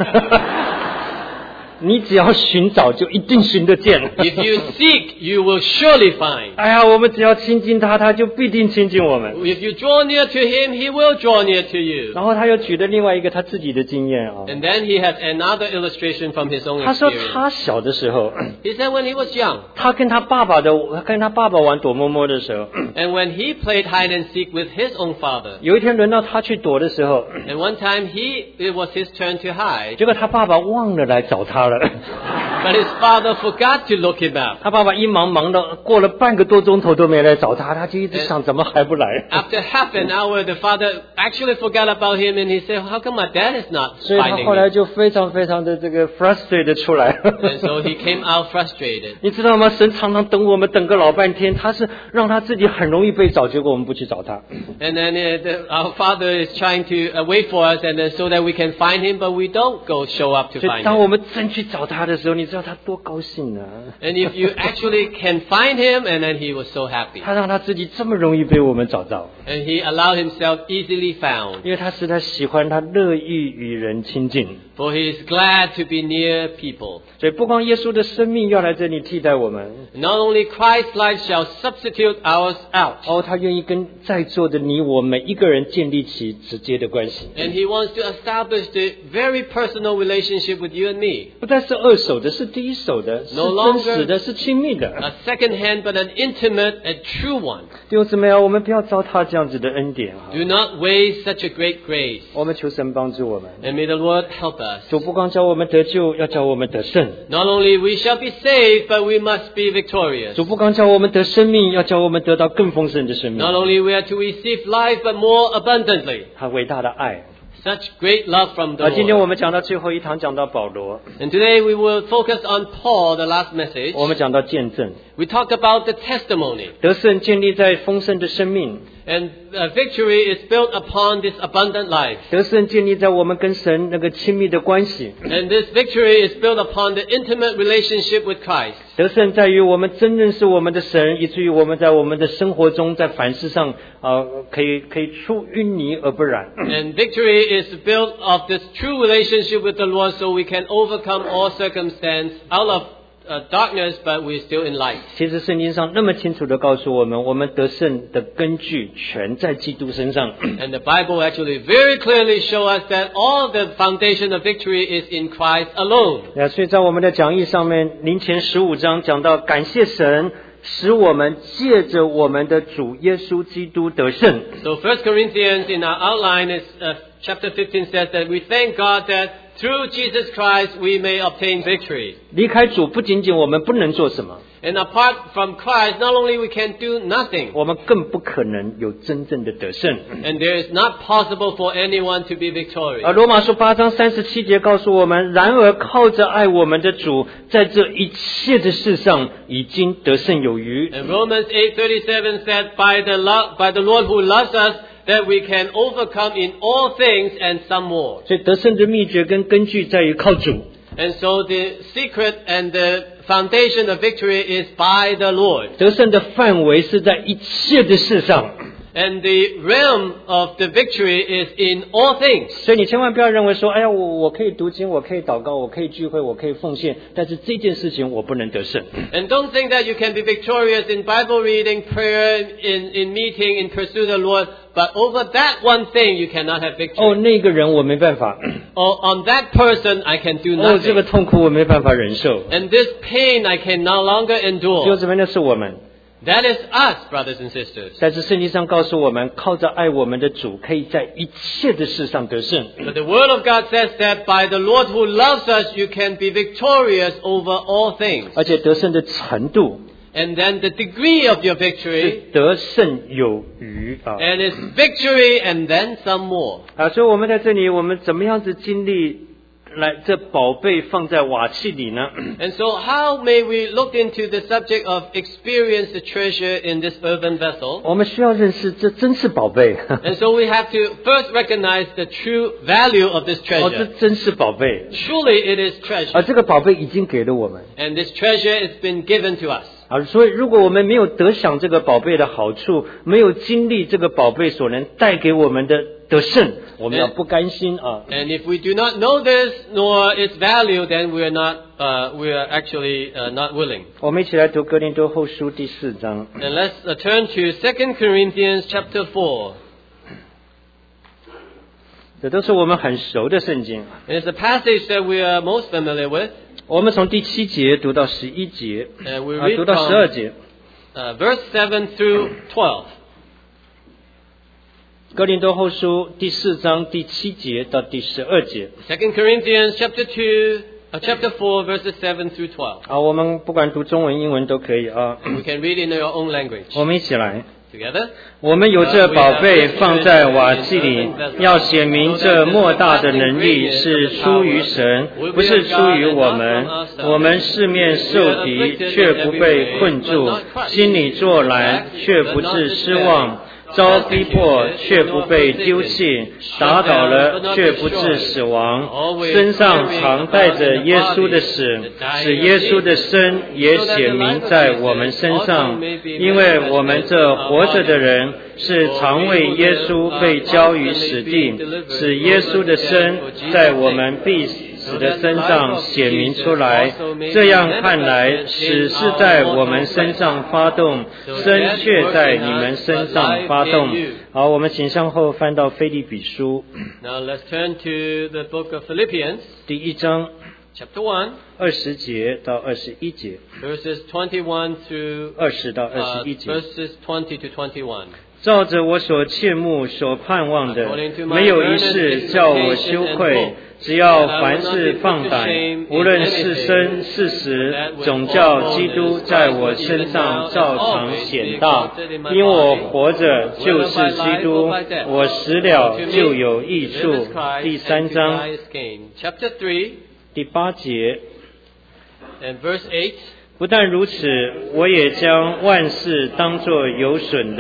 你只要寻找，就一定寻得见。 If you seek, you will surely find. 哎呀，我们只要亲近他，他就必定亲近我们。 If you draw near to him, he will draw near to you. 然后他又举了另外一个他自己的经验啊， And then he has another illustration from his own 他说 experience. 他小的时候， He said when he was young, 他跟他爸爸的，他跟他爸爸玩躲摸摸的时候， and when he played hide and seek with his own father, 有一天轮到他去躲的时候， and one time he it was his turn to hide, 结果他爸爸忘了来找他了。 but his father forgot to look him up. 他爸爸一忙忙的过了半个多钟头都没来找他，他就一直想怎么还不来。 After half an hour, the father actually forgot about him, and he said, "How come my dad is not 所以他 finding 后来 me?" 就非常非常的这个 frustrated 出来。 And so he came out frustrated. 你知道吗？神常常等我们等个老半天，他是让他自己很容易被找，结果我们不去找他。 And then uh, the, our father is trying to uh, wait for us, and then so that we can find him, but we don't go show up to 所以 find 当我 him. 们真去找他的时候，你知道他多高兴啊！ And if you actually can find him, and then he was so happy. 他让他自己这么容易被我们找到， And he allowed himself easily found. 因为他实在喜欢，他乐意与人亲近。 For he is glad to be near people. 所以不光耶稣的生命要来这里替代我们， Not only Christ's life shall substitute ours out. 哦，他愿意跟在座的你我每一个人建立起直接的关系， And he wants to establish the very personal relationship with you and me. 不再是二手的，是第一手的，是 No 真 longer 实的，是亲密的。 A second hand, but an intimate and true one. 弟兄姊妹啊，我们不要糟蹋这样子的恩典啊！ Do not waste such a great grace. 我们求神帮助我们。 And may the Lord help us. 主不光教我们得救，要教我们得胜； Not only we shall be saved, but we must be victorious. 主不光教我们得生命，要教我们得到更丰盛的生命 Not。only we are to receive life, but more abundantly. 他伟大的爱。 Such great love from the 而今天我 Lord. 们讲到最后一堂，讲到保罗， And today we will focus on Paul, the last message. 我们讲到见证， We talk about the testimony. 得胜建立在丰盛的生命， And uh, victory is built upon this abundant life. 得胜建立在我们跟神那个亲密的关系。 And this victory is built upon the intimate relationship with Christ. 得胜在于我们真认识我们的神，以至于我们在我们的生活中，在凡事上啊、呃，可以可以出淤泥而不染。 And victory is built of this true relationship with the Lord, so we can overcome all circumstance out of Uh, darkness, but we're still in light. 其实圣经上那么清楚地告诉我们，我们得胜的根据全在基督身上。 And the Bible actually very clearly shows us that all the foundation of victory is in Christ alone. 那所以在我们的讲义上面，林前十五章讲到感谢神，使我们借着我们的主耶稣基督得胜。 So First Corinthians in our outline is uh, chapter fifteen says that we thank God that through Jesus Christ we may obtain victory. 离开主，不仅仅我们不能做什么， And apart from Christ, not only we can do nothing, 我们更不可能有真正的得胜。 and there is not possible for anyone to be victorious. 而罗马书八章三十七节告诉我们，然而靠着爱我们的主，在这一切的事上已经得胜有余。 And Romans eight thirty-seven said, by the love, by the Lord who loves us, that we can overcome in all things and some more. 所以得胜的秘诀跟根据在于靠主。 And so the secret and the foundation of victory is by the Lord. 得胜的范围是在一切的事上。 And the realm of the victory is in all things. 所以你千万不要认为说，哎呀，我我可以读经，我可以祷告，我可以聚会，我可以奉献，但是这件事情我不能得胜。 And don't think that you can be victorious in Bible reading, prayer, in, in meeting, in pursuit of the Lord, but over that one thing you cannot have victory. 哦，那个人我没办法。 Or on that person I can do 哦，这个 nothing. 痛苦我没办法忍受。 And this pain I can no longer 弟兄 endure. 姊妹，那是我们。 That is us, brothers and sisters. 但是圣经上告诉我们，靠着爱我们的主，可以在一切的事上得胜。 But the Word of God says that by the Lord who loves us, you can be victorious over all things. 而且得胜的程度 And then the degree of your 是 victory, 得胜有余啊 and it's victory and then some more. 啊！所以我们在这里，我们怎么样子经历来这宝贝放在瓦器里呢？ And so how may we look into the subject of experience the treasure in this earthen vessel? 我们需要认识，这真是宝贝。 And so we have to first recognize the true value of this 哦，这 treasure. 真是宝贝， Surely it is 而 treasure. 这个宝贝已经给了我们。 And this treasure has been given to us. 啊，所以如果我们没有得享这个宝贝的好处，没有经历这个宝贝所能带给我们的得胜，我们要不甘心啊。 And if we do not know this nor its value, then we are not, uh, we are actually uh, not willing. 我们一起来读哥林多后书第四章。 And let's uh, turn to Second Corinthians chapter four. 这都是我们很熟的圣经。 And it's a passage that we are most familiar with. 我们从第七节读到十一节， And we 啊， read 读到十二 from 节。 uh, verse seven through twelve. 哥林多后书第四章第七节到第十二节。 Second Corinthians chapter two, uh, chapter four, verses seven through twelve. 啊，我们不管读中文、英文都可以啊。 We can read in your own language. 我们一起来。 Together. 我们有这宝贝放在瓦器里，要显明这莫大的能力是出于神，不是出于我们。我们四面受敌，却不被困住；心里作难，却不致失望；遭逼迫，却不被丢弃；打倒了，却不致死亡。身上常带着耶稣的死，使耶稣的生也显明在我们身上，因为我们这活着的人是常为耶稣被交于死地，使耶稣的生在我们必死的身上显明出来。这样看来，死是在我们身上发动，生却在你们身上发动。好，我们请向后翻到腓立比书 Now let's turn to the book of Philippians, 第一章 chapter one, 二十节到二十一节， verses twenty-one through 二十到二 uh, 十一节。 verses twenty to twenty-one. 照着我所切慕、所盼望的，没有一事叫我羞愧。只要凡事放胆，无论是生是死，总叫基督在我身上照常显大。因我活着就是基督，我死了就有益处。第三章 Chapter three 第八节。 and verse eight. 不但如此，我也将万事当作有损的，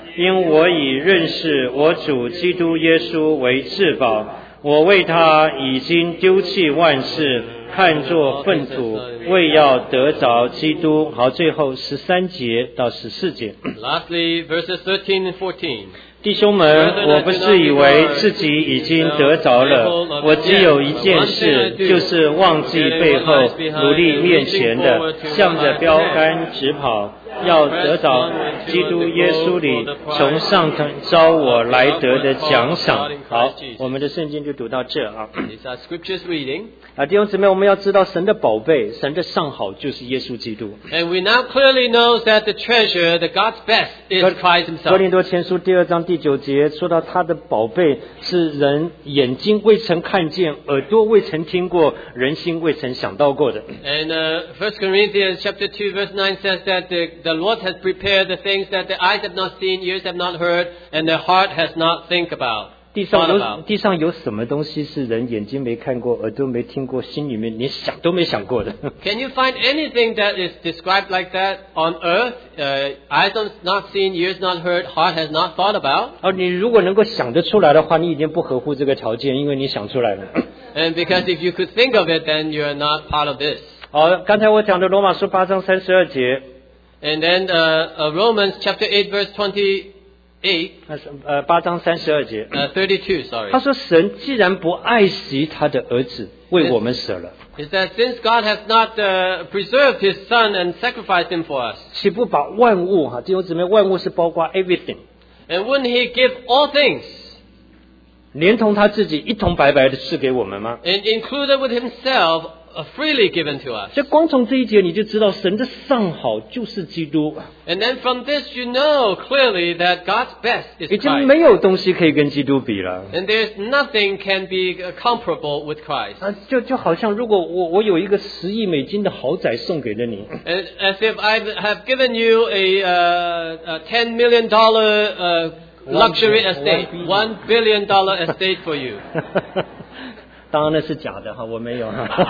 因我以认识我主基督耶稣为至宝，我为他已经丢弃万事，看作粪土，为要得着基督。好，最后十三节到十四节。 Lastly, verses thirteen and fourteen. 弟兄们，我不是以为自己已经得着了，我只有一件事，就是忘记背后，努力面前的，向着标杆直跑，要得着基督耶稣里从上头招我来得的奖赏。好，我们的圣经就读到这啊。啊，弟兄姊妹，我们要知道神的宝贝，神的上好就是耶稣基督。 And we now clearly know that the treasure, the God's best, is Christ Himself. 哥林多前书第二章第九节说到他的宝贝是人眼睛未曾看见，耳朵未曾听过，人心未曾想到过的。 And uh, First Corinthians chapter two verse nine says that the, the Lord has prepared the things that the eyes have not seen, ears have not heard, and the heart has not think about. 地上有地上有什么东西是人眼睛没看过，耳朵没听过，心里面连想都没想过的？ Can you find anything that is described like that on earth? Uh, eyes have not seen, ears not heard, heart has not thought about. 哦，你如果能够想得出来的话，你已经不合乎这个条件，因为你想出来了。 And because if you could think of it, then you are not part of this. 好，刚才我讲的罗马书八章三十二节。 And then uh, uh, Romans chapter eight verse twenty-eight. 呃，八章三十二节。 Uh, thirty-two, sorry. 他说：“神既然不爱惜他的儿子，为我们舍了。” Is that since God has not uh, preserved His Son and sacrificed Him for us? 岂不把万物哈，弟兄姊妹，万物是包括 everything. And wouldn't He give all things? 连同他自己一同白白的赐给我们吗？ And included with Himself, uh, freely given to us. 所以光从这一节你就知道神的上好就是基督。 And then from this you know clearly that God's best is 已经 Christ. 没有东西可以跟基督比了。 And there's nothing can be uh, comparable with Christ. 啊，就就好像如果我我有一个十亿美金的豪宅送给了你， And as if I have given you a, uh, a ten million dollar uh, luxury estate, one billion dollar estate for you. 当然那是假的哈，我没有。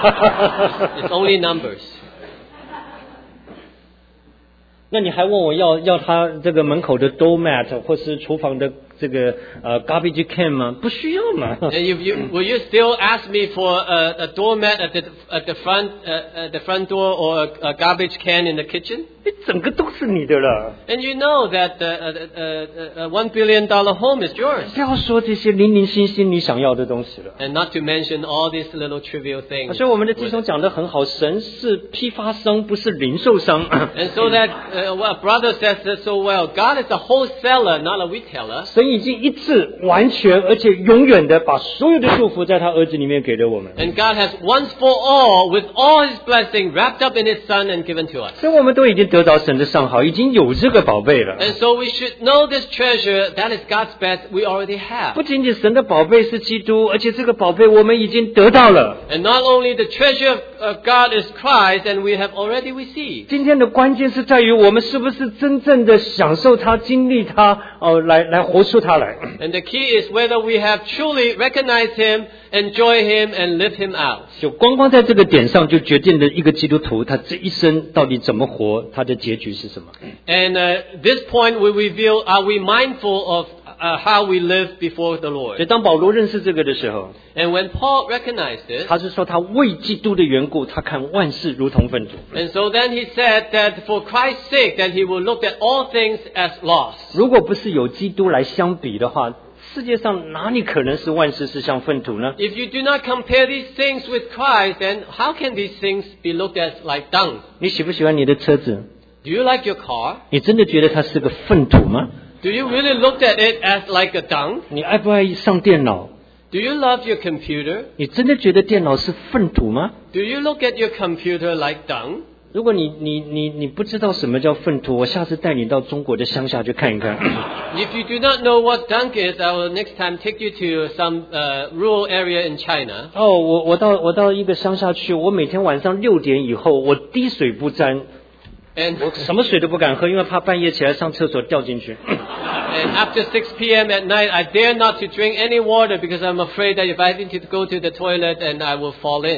It's only numbers. 那你还问我要要他这个门口的 doormat 或是厨房的这个呃 garbage can 吗？不需要嘛。 And you, you, will you still ask me for a, a doormat at the at the front uh, at the front door or a, a garbage can in the kitchen? 你整个都是你的了。 And you know that the uh, uh, uh, one billion dollar home is yours. 不要说这些零零星星你想要的东西了。 And not to mention all these little trivial things. 所以我们的弟兄讲得很好，神是批发商，不是零售商。 And so that uh, what brother says it so well. God is a wholesaler, not a retailer. 神已经一次完全而且永远的把所有的祝福在他儿子里面给了我们。 And God has once for all, with all His blessing, wrapped up in His Son and given to us. 所以我们都已经得着神的上好，已经有这个宝贝了。 And so we should know this treasure that is God's best. We already have. 不仅仅神的宝贝是基督，而且这个宝贝我们已经得到了。 And not only the treasure of God is Christ, and we have already received. 今天的关键是在于我们是不是真正的享受它、经历它，哦，来来活出它来。 And the key is whether we have truly recognized Him, enjoy Him, and live Him out. 就光光在这个点上，就决定了一个基督徒他这一生到底怎么活，他的结局是什么。 And uh, this point will reveal: are we mindful of uh, how we live before the 所以 Lord? 当保罗认识这个的时候， And when Paul recognized it, 他是说他为基督的缘故，他看万事如同粪土。 and so then he said that for Christ's sake, that he will look at all things as loss. 如果不是有基督来相比的话，世界上哪里可能是万事是像粪土呢？ If you do not compare these things with Christ, then how can these things be looked at like dung? 你喜不喜欢你的车子？ Do you like your car? 你真的觉得它是个粪土吗？ Do you really look at it as like a dung? 你爱不爱上电脑？ Do you love your computer? 你真的觉得电脑是粪土吗？ Do you look at your computer like dung? 如果你你你你不知道什么叫粪土，我下次带你到中国的乡下去看一看。 If you do not know what dung is, I will next time take you to some uh, rural area in China. 哦，我我到我到一个乡下去，我每天晚上六点以后，我滴水不沾， And, 我什么水都不敢喝，因为怕半夜起来上厕所掉进去。 and after six p.m. at night, I dare not to drink any water because I'm afraid that if I need to go to the toilet, and I will fall in.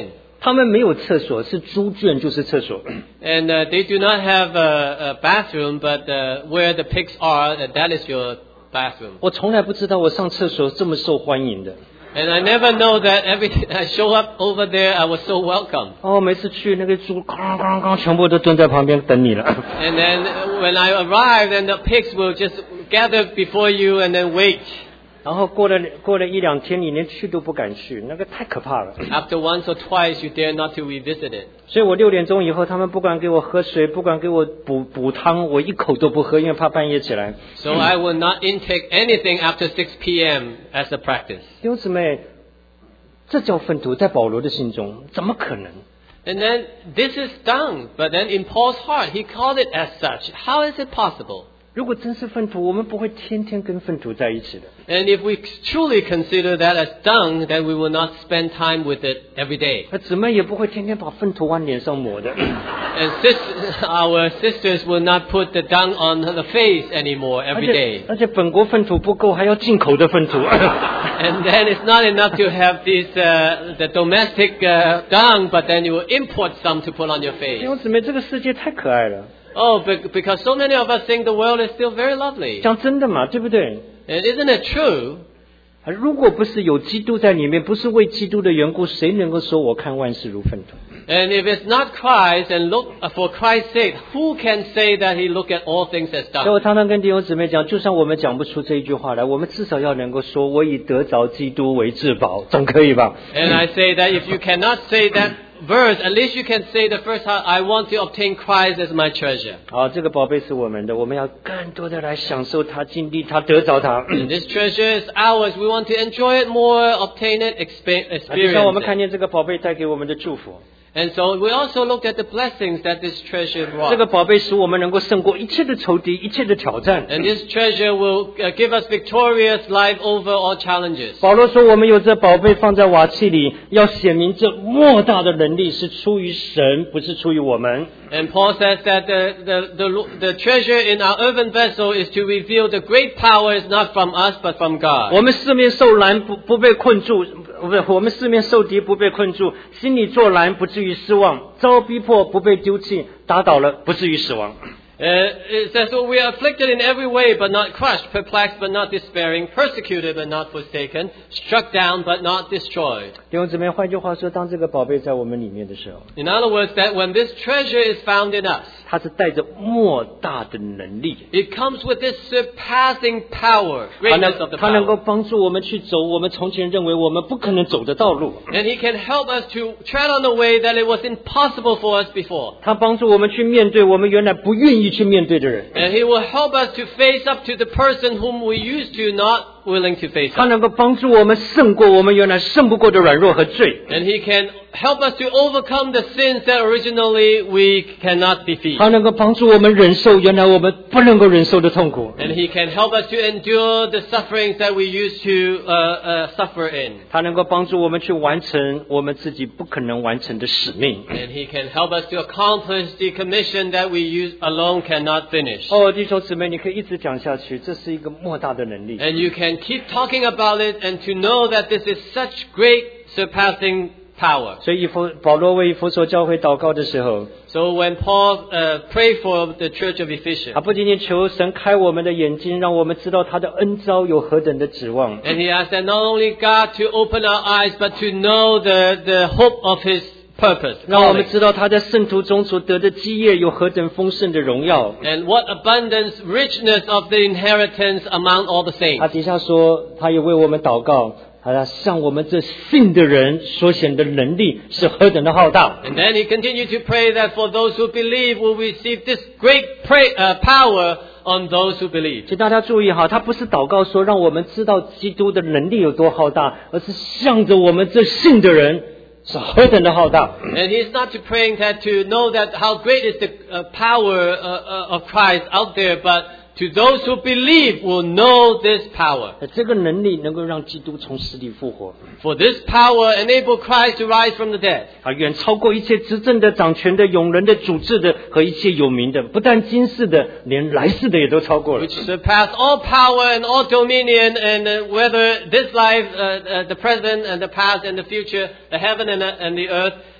他们没有厕所，是猪圈就是厕所。 And uh, they do not have a, a bathroom, but uh, where the pigs are, uh, that is your bathroom. 我从来不知道我上厕所这么受欢迎的。 And I never know that every I show up over there, I was so welcome. 哦，每次去那个猪，哐哐哐，全部都蹲在旁边等你了。 And then when I arrive, then the pigs will just gather before you and then wait. 然后过了过了一两天，你连去都不敢去，那个太可怕了。 After once or twice, you dare not to revisit it. 所以我六点钟以后，他们不管给我喝水，不管给我补补汤，我一口都不喝，因为怕半夜起来。 So I will not intake anything after six p.m. as a practice. 弟兄姊妹，这叫粪土，在保罗的心中，怎么可能？ And then this is dung, but then in Paul's heart, he called it as such. How is it possible? 如果真是粪土，我们不会天天跟粪土在一起的。 And if we truly consider that as dung, then we will not spend time with it every day. 那姊妹也不会天天把粪土往脸上抹的。 And sis, our sisters will not put the dung on the face anymore every day. 而且本国粪土不够，还要进口的粪土。 And then it's not enough to have this uh, the domestic uh, dung, but then you will import some to put on your 弟 face. 兄姊妹，这个世界太可爱了。 Oh, because so many of us think the world is still very lovely. 讲真的嘛，对不对？ And isn't it true? 如果不是有基督在里面，不是为基督的缘故，谁能够说我看万事如粪土？ And if it's not Christ and look for Christ's sake, who can say that he look at all things as 所以我 dung? 常常跟弟兄姊妹讲，就算我们讲不出这一句话来，我们至少要能够说，我以得着基督为至宝，总可以吧？ And I say that if you cannot say that verse, at least you can say the first half, I want to obtain Christ as my treasure. 好，这个宝贝是我们的，我们要更多的来享受它、经历它、得着它。 And this treasure is ours. We want to enjoy it more, obtain it, expe- 就像我 experience 们 it. 看见这个宝贝带给我们的祝福， And so we also look at the blessings that this treasure 这个 brought. 宝贝使我们能够胜过一切的仇敌、一切的挑战。 And this treasure will uh, give us victorious life over all challenges. 保罗说，我们有这宝贝放在瓦器里，要显明这莫大的能力是出于神，不是出于我们。 And Paul says that the, the, the, the treasure in our earthen vessel is to reveal the great power is not from us but from God. 我们四面受拦，不不被困住，不是我们四面受敌，不被困住，心里作难，不至于失望，遭逼迫，不被丢弃，打倒了，不至于死亡。 Uh, it says, so we are afflicted in every way but not crushed, perplexed but not despairing, persecuted but not forsaken, struck down but not destroyed. 弟兄姊妹，换句话说，当这个宝贝在我们里面的时候， In other words, that when this treasure is found in us, 它是带着莫大的能力， it comes with this surpassing power, 它 greatness 能 of the 它能够 power. 帮助我们去走我们从前认为我们不可能走的道路， And He can help us to tread on the way that it was impossible for us before. 它帮助我们去面对我们原来不愿意去面对的人， And He will help us to face up to the person whom we used to not willing to face 它 up. 能够帮助我们胜过我们原来胜不过的软弱和罪。 And He can help us to overcome the sins that originally we cannot defeat. 它能够帮助我们忍受原来我们不能够忍受的痛苦。 And He can help us to endure the sufferings that we used to uh, uh, suffer in. 它能够帮助我们去完成我们自己不可能完成的使命。 And He can help us to accomplish the commission that we use alone cannot finish. 哦，弟兄姊妹，你可以一直讲下去，这是一个莫大的能力。 And you can keep talking about it and to know that this is such great surpassing power. 所以以弗保罗为以弗所教会祷告的时候， So when Paul uh, prayed for the church of Ephesus, 他不仅仅求神开我们的眼睛，让我们知道他的恩召有何等的指望， and he asked that not only God to open our eyes, but to know the, the hope of His purpose, 让我们 calling. 知道他在圣徒中所得的基业有何等丰盛的荣耀。 And what abundance, richness of the inheritance among all the 他 saints. 底下说，他也为我们祷告，他向我们这信的人所显的能力是何等的浩大。 And then he continued to pray that for those who believe will receive this great pray, uh, power on those who believe. 请大家注意哈，他不是祷告说让我们知道基督的能力有多浩大，而是向着我们这信的人是何等的浩大。 And he is not to praying that to know that how great is the uh, power uh, uh, of Christ out there, but to those who believe will know this power. 这个能力能够让基督从死里复活， For this power enabled Christ to rise from the dead. 啊，远超过一切执政的、掌权的、永人的、主治的和一切有名的，不但今世的，连来世的也都超过了。 Which surpass all power and all dominion, and uh, whether this life, uh, uh, the present and the past and the future, the heaven and, uh, and the earth,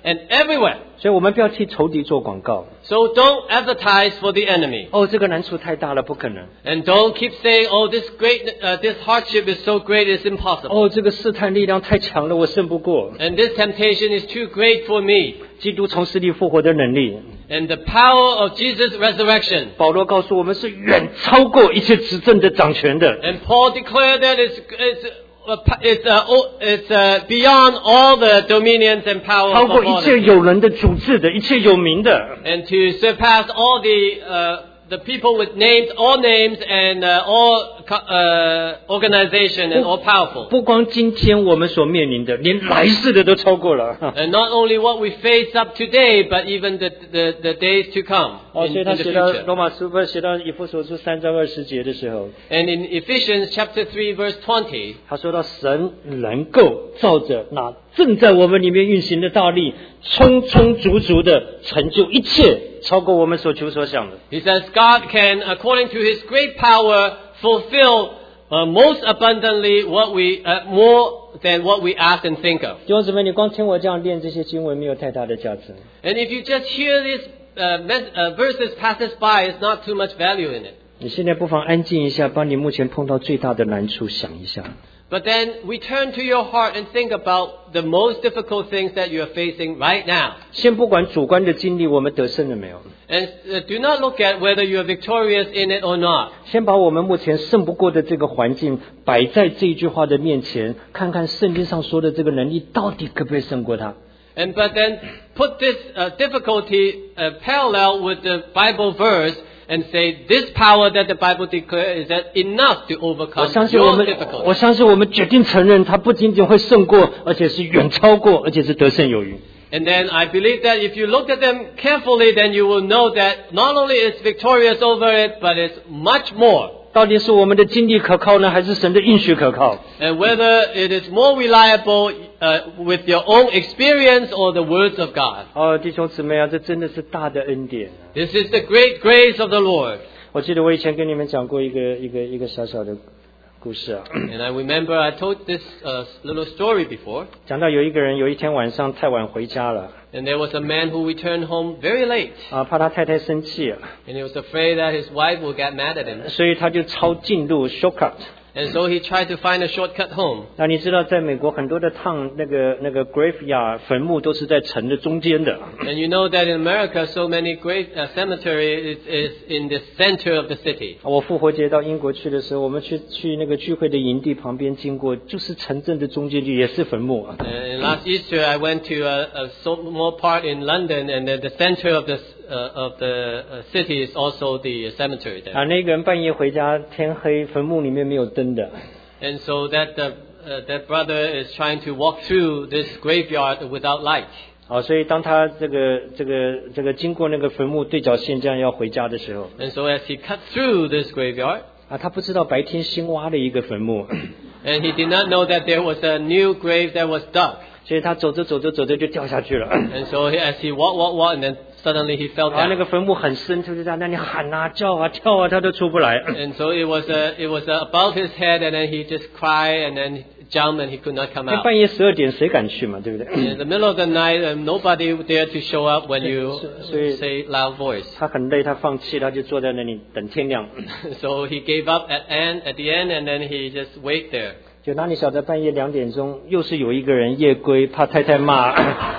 and everywhere. 所以我们不要替仇敌做广告。 So don't advertise for the enemy. 哦，这个难处太大了，不可能。 And don't keep saying, oh, this great, uh, this hardship is so great, it's impossible. 哦，这个试探力量太强了，我胜不过。 And this temptation is too great for me. 基督从死里复活的能力。 And the power of Jesus' resurrection. 保罗告诉我们是远超过一切执政的掌权的。 And Paul declared that it's, it's It's, uh, it's uh, beyond all the dominions and powers 超 of 过一切 authority. 有人的主治的一切有名的 And to surpass all the uh, the people with names, all names, and uh, all uh, organization and all powerful. 不光今天我们所面临的，连来世的都超过了。 And not only what we face up today, but even the the, the days to come 哦， in, 所以 in 他 the 写到 future. 罗马书不是写到以弗所书三章二十节的时候， And in Ephesians chapter three, verse twenty, 他说到神能够照着那正在我们里面运行的大力，充充足足的成就一切，超过我们所求所想的。 he says God can, according to His great power, fulfill uh, most abundantly what we uh, more than what we ask and think of. 弟兄姊妹，你光听我这样念这些经文，没有太大的价值。 And if you just hear these uh, mes- uh, verses passes by, it's not too much value in it. 你现在不妨安静一下，把你目前碰到最大的难处想一下。 But then we turn to your heart and think about the most difficult things that you are facing right now. 先不管主观的经历，我们得胜了没有？ And uh, do not look at whether you are victorious in it or not. 先把我们目前胜不过的这个环境摆在这一句话的面前，看看圣经上说的这个能力到底可不可以胜过它。 And but then put this uh, difficulty uh, parallel with the Bible verse and say this power that the Bible declares is that enough to 我 overcome 相信我 your 们， difficulty. 我相信我们决定承认，它不仅仅会胜过，而且是远超过，而且是得胜有余。 And then I believe that if you look at them carefully, then you will know that not only is victorious over it, but it's much more. 到底是我们的经历可靠呢，还是神的应许可靠？ And whether it is more reliable uh, with your own experience or the words of God. 哦，弟兄姊妹啊，这真的是大的恩典。 This is the great grace of the Lord. 我记得我以前跟你们讲过一个一个一个小小的故事啊， And I remember I told this uh, little story before. 讲到有一个人有一天晚上太晚回家了 And there was a man who returned home very late. 啊，怕他太太生气啊， And he was afraid that his wife would get mad at him. 所以他就抄近路 shortcut。 And so he tried to find a shortcut home. 那你知道，在美国很多的趟那个那个 graveyard 坟墓都是在城的中间的。 And you know that in America, so many great uh, cemetery is, is in the center of the city. 我复活节到英国去的时候，我们去去那个聚会的营地旁边经过，就是城镇的中间，也是坟墓啊。 And last Easter, I went to a, a small part in London, and the, the center of the uh, of the uh, city is also the cemetery there. 啊，那个人半夜回家，天黑，坟墓里面没有灯的。 And so that uh, uh, that brother is trying to walk through this graveyard without light. 好，所以当他这个这个这个经过那个坟墓对角线这样要回家的时候， And so as he cut through this graveyard, 啊，他不知道白天新挖了一个坟墓， and he did not know that there was a new grave that was dug. 所以他走着走着走着就掉下去了。 And so he, as he walked, walked, walked, and then suddenly he fell 啊，那 down. 个坟墓很深，就是在那里喊啊叫啊跳啊，他都出不来。 And so it was uh, it was uh, above his head, and then he just cried, and then jumped, and he could not come 那 out. 半夜十二点谁敢去嘛，对不对？ In the middle of the night, um, nobody dared to show up when you So- so- say loud voice. 他很累，他放弃，他就坐在那里等天亮。 So he gave up at end at the end, and then he just wait there. 就哪里晓得半夜两点钟，又是有一个人夜归，怕太太骂。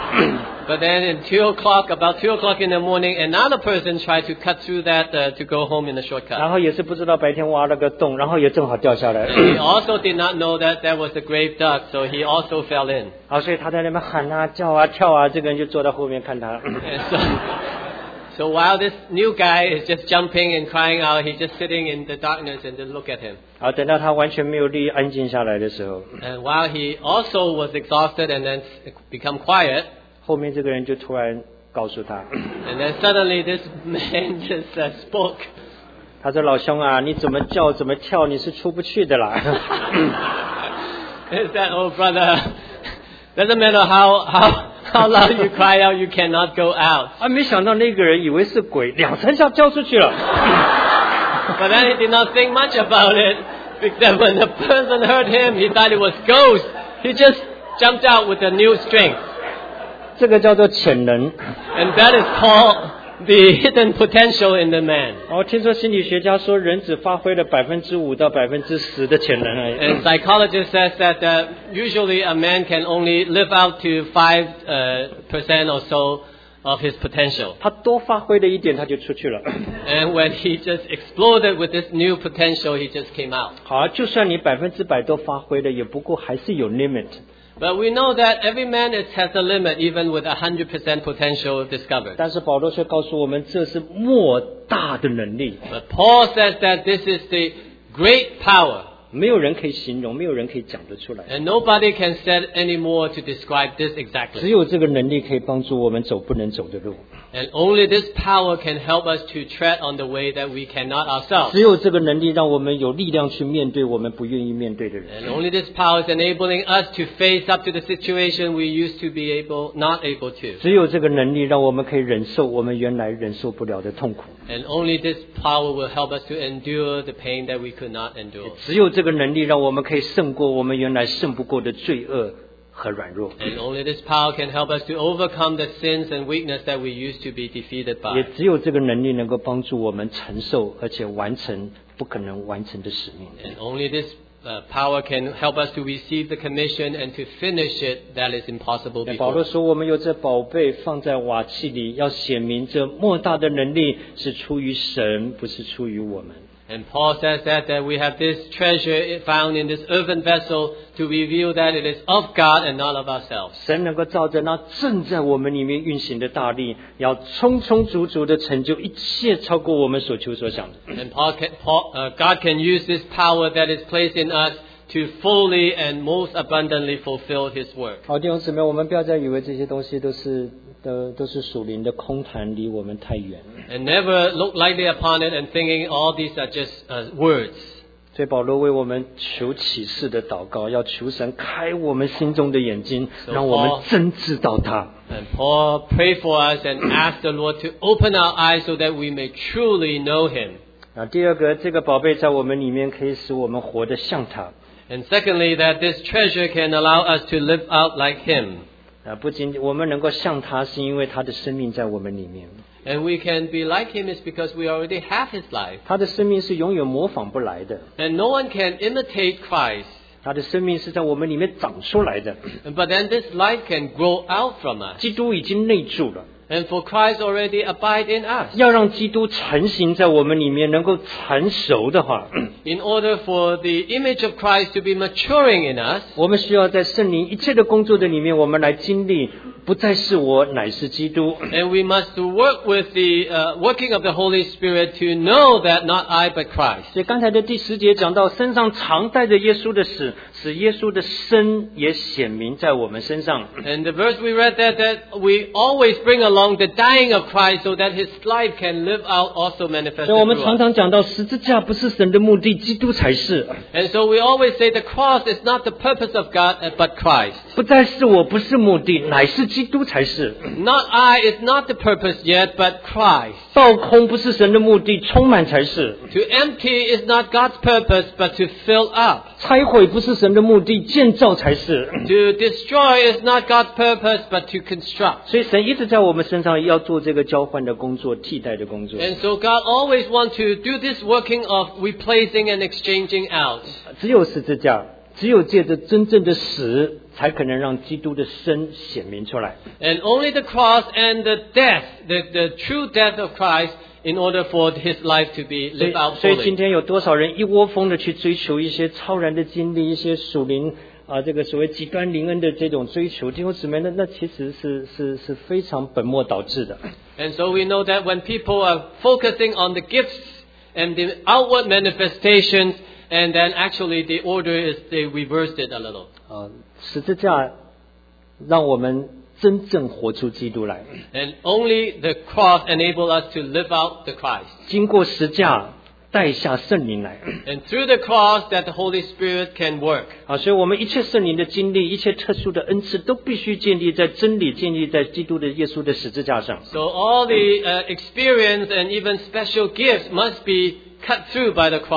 But then at two o'clock, about two o'clock in the morning, another person tried to cut through that uh, to go home in a 然 shortcut. 后也是不知道白天挖了个洞，然后也正好掉下来。 He also did not know that there was a grave dug, so he also fell in. 好，所以他在那边喊啊叫啊跳啊，这个人就坐在后面看他。 And so, so while this new guy is just jumping and crying out, he's just sitting in the darkness and just look at him. 好，等到他完全没有力、安静下来的时候， And while he also was exhausted and then become quiet, 后面这个人就突然告诉他， and then suddenly this man just uh, spoke. 他说：“老兄啊，你怎么叫怎么跳，你是出不去的啦。” He said, "Oh brother, doesn't matter how how how loud you cry out, you cannot go out." 啊，没想到那个人以为是鬼，两三下叫出去了。 But then he did not think much about it, because when the person heard him, he thought it was ghost. He just jumped out with a new strength. 这个叫做潜能。 And that is called the hidden potential in the man. 我听说心理学家说，人只发挥了百分之五到百分之十的潜能而已。 And psychologist says that uh, usually a man can only live out to five uh, percent or so of his potential. 他多发挥了一点，他就出去了。 And when he just exploded with this new potential, he just came out. 好，就算你百分之百都发挥了，也不过还是有 limit。 But we know that every man is, has a limit, even with one hundred percent potential discovered. 但是保罗却告诉我们，这是莫大的能力。 But Paul says that this is the great power. 没有人可以形容，没有人可以讲得出来。 And nobody can say any more to describe this 只 exactly. 有这个能力可以帮助我们走不能走的路。 And only this power can help us to tread on the way that we cannot ourselves. 只有这个能力让我们有力量去面对我们不愿意面对的人。 And only this power is enabling us to face up to the situation we used to be able, not able to. 只有这个能力让我们可以忍受我们原来忍受不了的痛苦。 And only this power will help us to endure the pain that we could not endure. 只有这个能力让我们可以胜过我们原来胜不过的罪恶和软弱。 And only this power can help us to overcome the sins and weakness that we used to be defeated 也 by. 只有这个能力能够帮助我们承受而且完成不可能完成的使命。 And only this uh, power can help us to receive the commission and to finish it that is impossible 保 before. 罗说，我们有这宝贝放在瓦器里，要显明这莫大的能力是出于神，不是出于我们。 And Paul says that, that we have this treasure found in this earthen vessel to reveal that it is of God and not of ourselves. 神能够照着那正在我们里面运行的大力，要充充足足的成就一切超过我们所求所想的。 And Paul can, Paul, uh, God can use this power that is placed in us to fully and most abundantly fulfill His work. 好，弟兄姊妹，我们不要再以为这些东西都是都都是属灵的空谈，离我们太远。 And never look lightly upon it and thinking all these are just uh, words. 所以保罗为我们求启示的祷告，要求神开我们心中的眼睛， So 让我们 Paul- 真知道他。 And Paul prayed for us and asked the Lord to open our eyes so that we may truly know Him. 啊，第二个，这个宝贝在我们里面可以使我们活得像他。 And secondly, that this treasure can allow us to live out like Him. 啊，不仅我们能够像他，是因为他的生命在我们里面。 And we can be like Him is because we already have His life. 他的生命是永远模仿不来的， And no one can imitate Christ. 他的生命是在我们里面长出来的。 But then this life can grow out from us. 基督已经内住了， And for Christ already abide in us. 要让基督成型在我们里面，能够成熟的话， In order for the image of Christ to be maturing in us, 我们需要在圣灵一切的工作的里面，我们来经历，不再是我，乃是基督。 and we must work with the uh, working of the Holy Spirit to know that not I but Christ. 所以刚才的第十节讲到，身上常带着耶稣的死，使耶稣的生也显明在我们身上。 And the verse we read that, that we always bring along the dying of Christ so that His life can live out also manifested 所以我们 through 常 us. 常讲到，十字架不是神的目的，基督才是。 And so we always say the cross is not the purpose of God uh, but Christ. 不再是我，不是目的，乃是基督才是。 Not I is not the purpose yet but Christ. 倒空不是神的目的，充满才是。 To empty is not God's purpose but to fill up. 拆毁不是神的目的，建造才是。 To destroy is not God's purpose but to construct. 所以神一直在我们身上要做这个交换的工作，替代的工作。 And so God always wants to do this working of replacing and exchanging out. 只有十字架，只有借着真正的死，才可能让基督的生显明出来。 And only the cross and the death, the, the true death of Christ, in order for His life to be 所以 lived out 所以今 fully. 天有多少人一窝蜂的去追求一些超然的经历，一些属灵啊，这个所谓极端灵恩的这种追求，弟兄姊妹，那那其实是是是非常本末倒置的。 And so we know that when people are focusing on the gifts and the outward manifestations, and then actually the order is they reversed it a little. 啊，十字架让我们真正活出基督来。 And only the cross enables us to live out the Christ. 经过十架带下圣灵来。 And through the cross that the Holy Spirit can work. 啊，所以我们一切圣灵的经历，一切特殊的恩赐，都必须建立在真理，建立在基督的耶稣的十字架上。 So all the uh, experience and even special gifts must be cut through by the cross.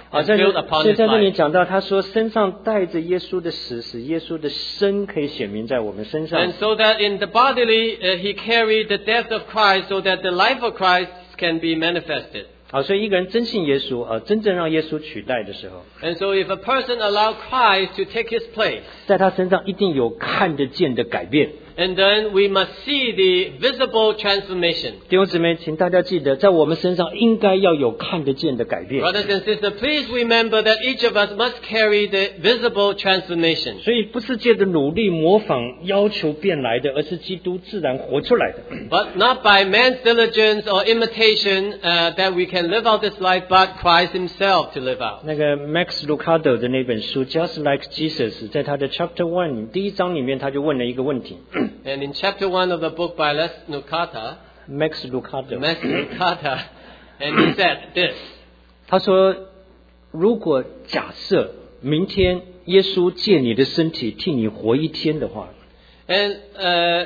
and build upon 所以 his 在这里 life. 讲到，他说身上带着耶稣的死，使耶稣的生可以显明在我们身上。 And so that in the bodily, uh, he carried the death of Christ so that the life of Christ can be manifested. 好，所以一个人真信耶稣，呃，真正让耶稣取代的时候， And so if a person allow Christ to take his place, 在他身上一定有看得见的改变。 and then we must see the visible transformation. 弟兄姊妹，请大家记得，在我们身上应该要有看得见的改变。 Brothers and sisters, please remember that each of us must carry the visible transformation. 所以不是借着努力模仿要求变来的，而是基督自然活出来的。 But not by man's diligence or imitation uh, that we can live out this life, but Christ himself to live out. 那个 Max Lucado 的那本书《Just Like Jesus》在他的 Chapter One 第一章里面，他就问了一个问题。 And in chapter one of the book by Les Nukata, Max Lucado Les Nukata, and he said this. 他说：“如果假设明天耶稣借你的身体替你活一天的话， And uh,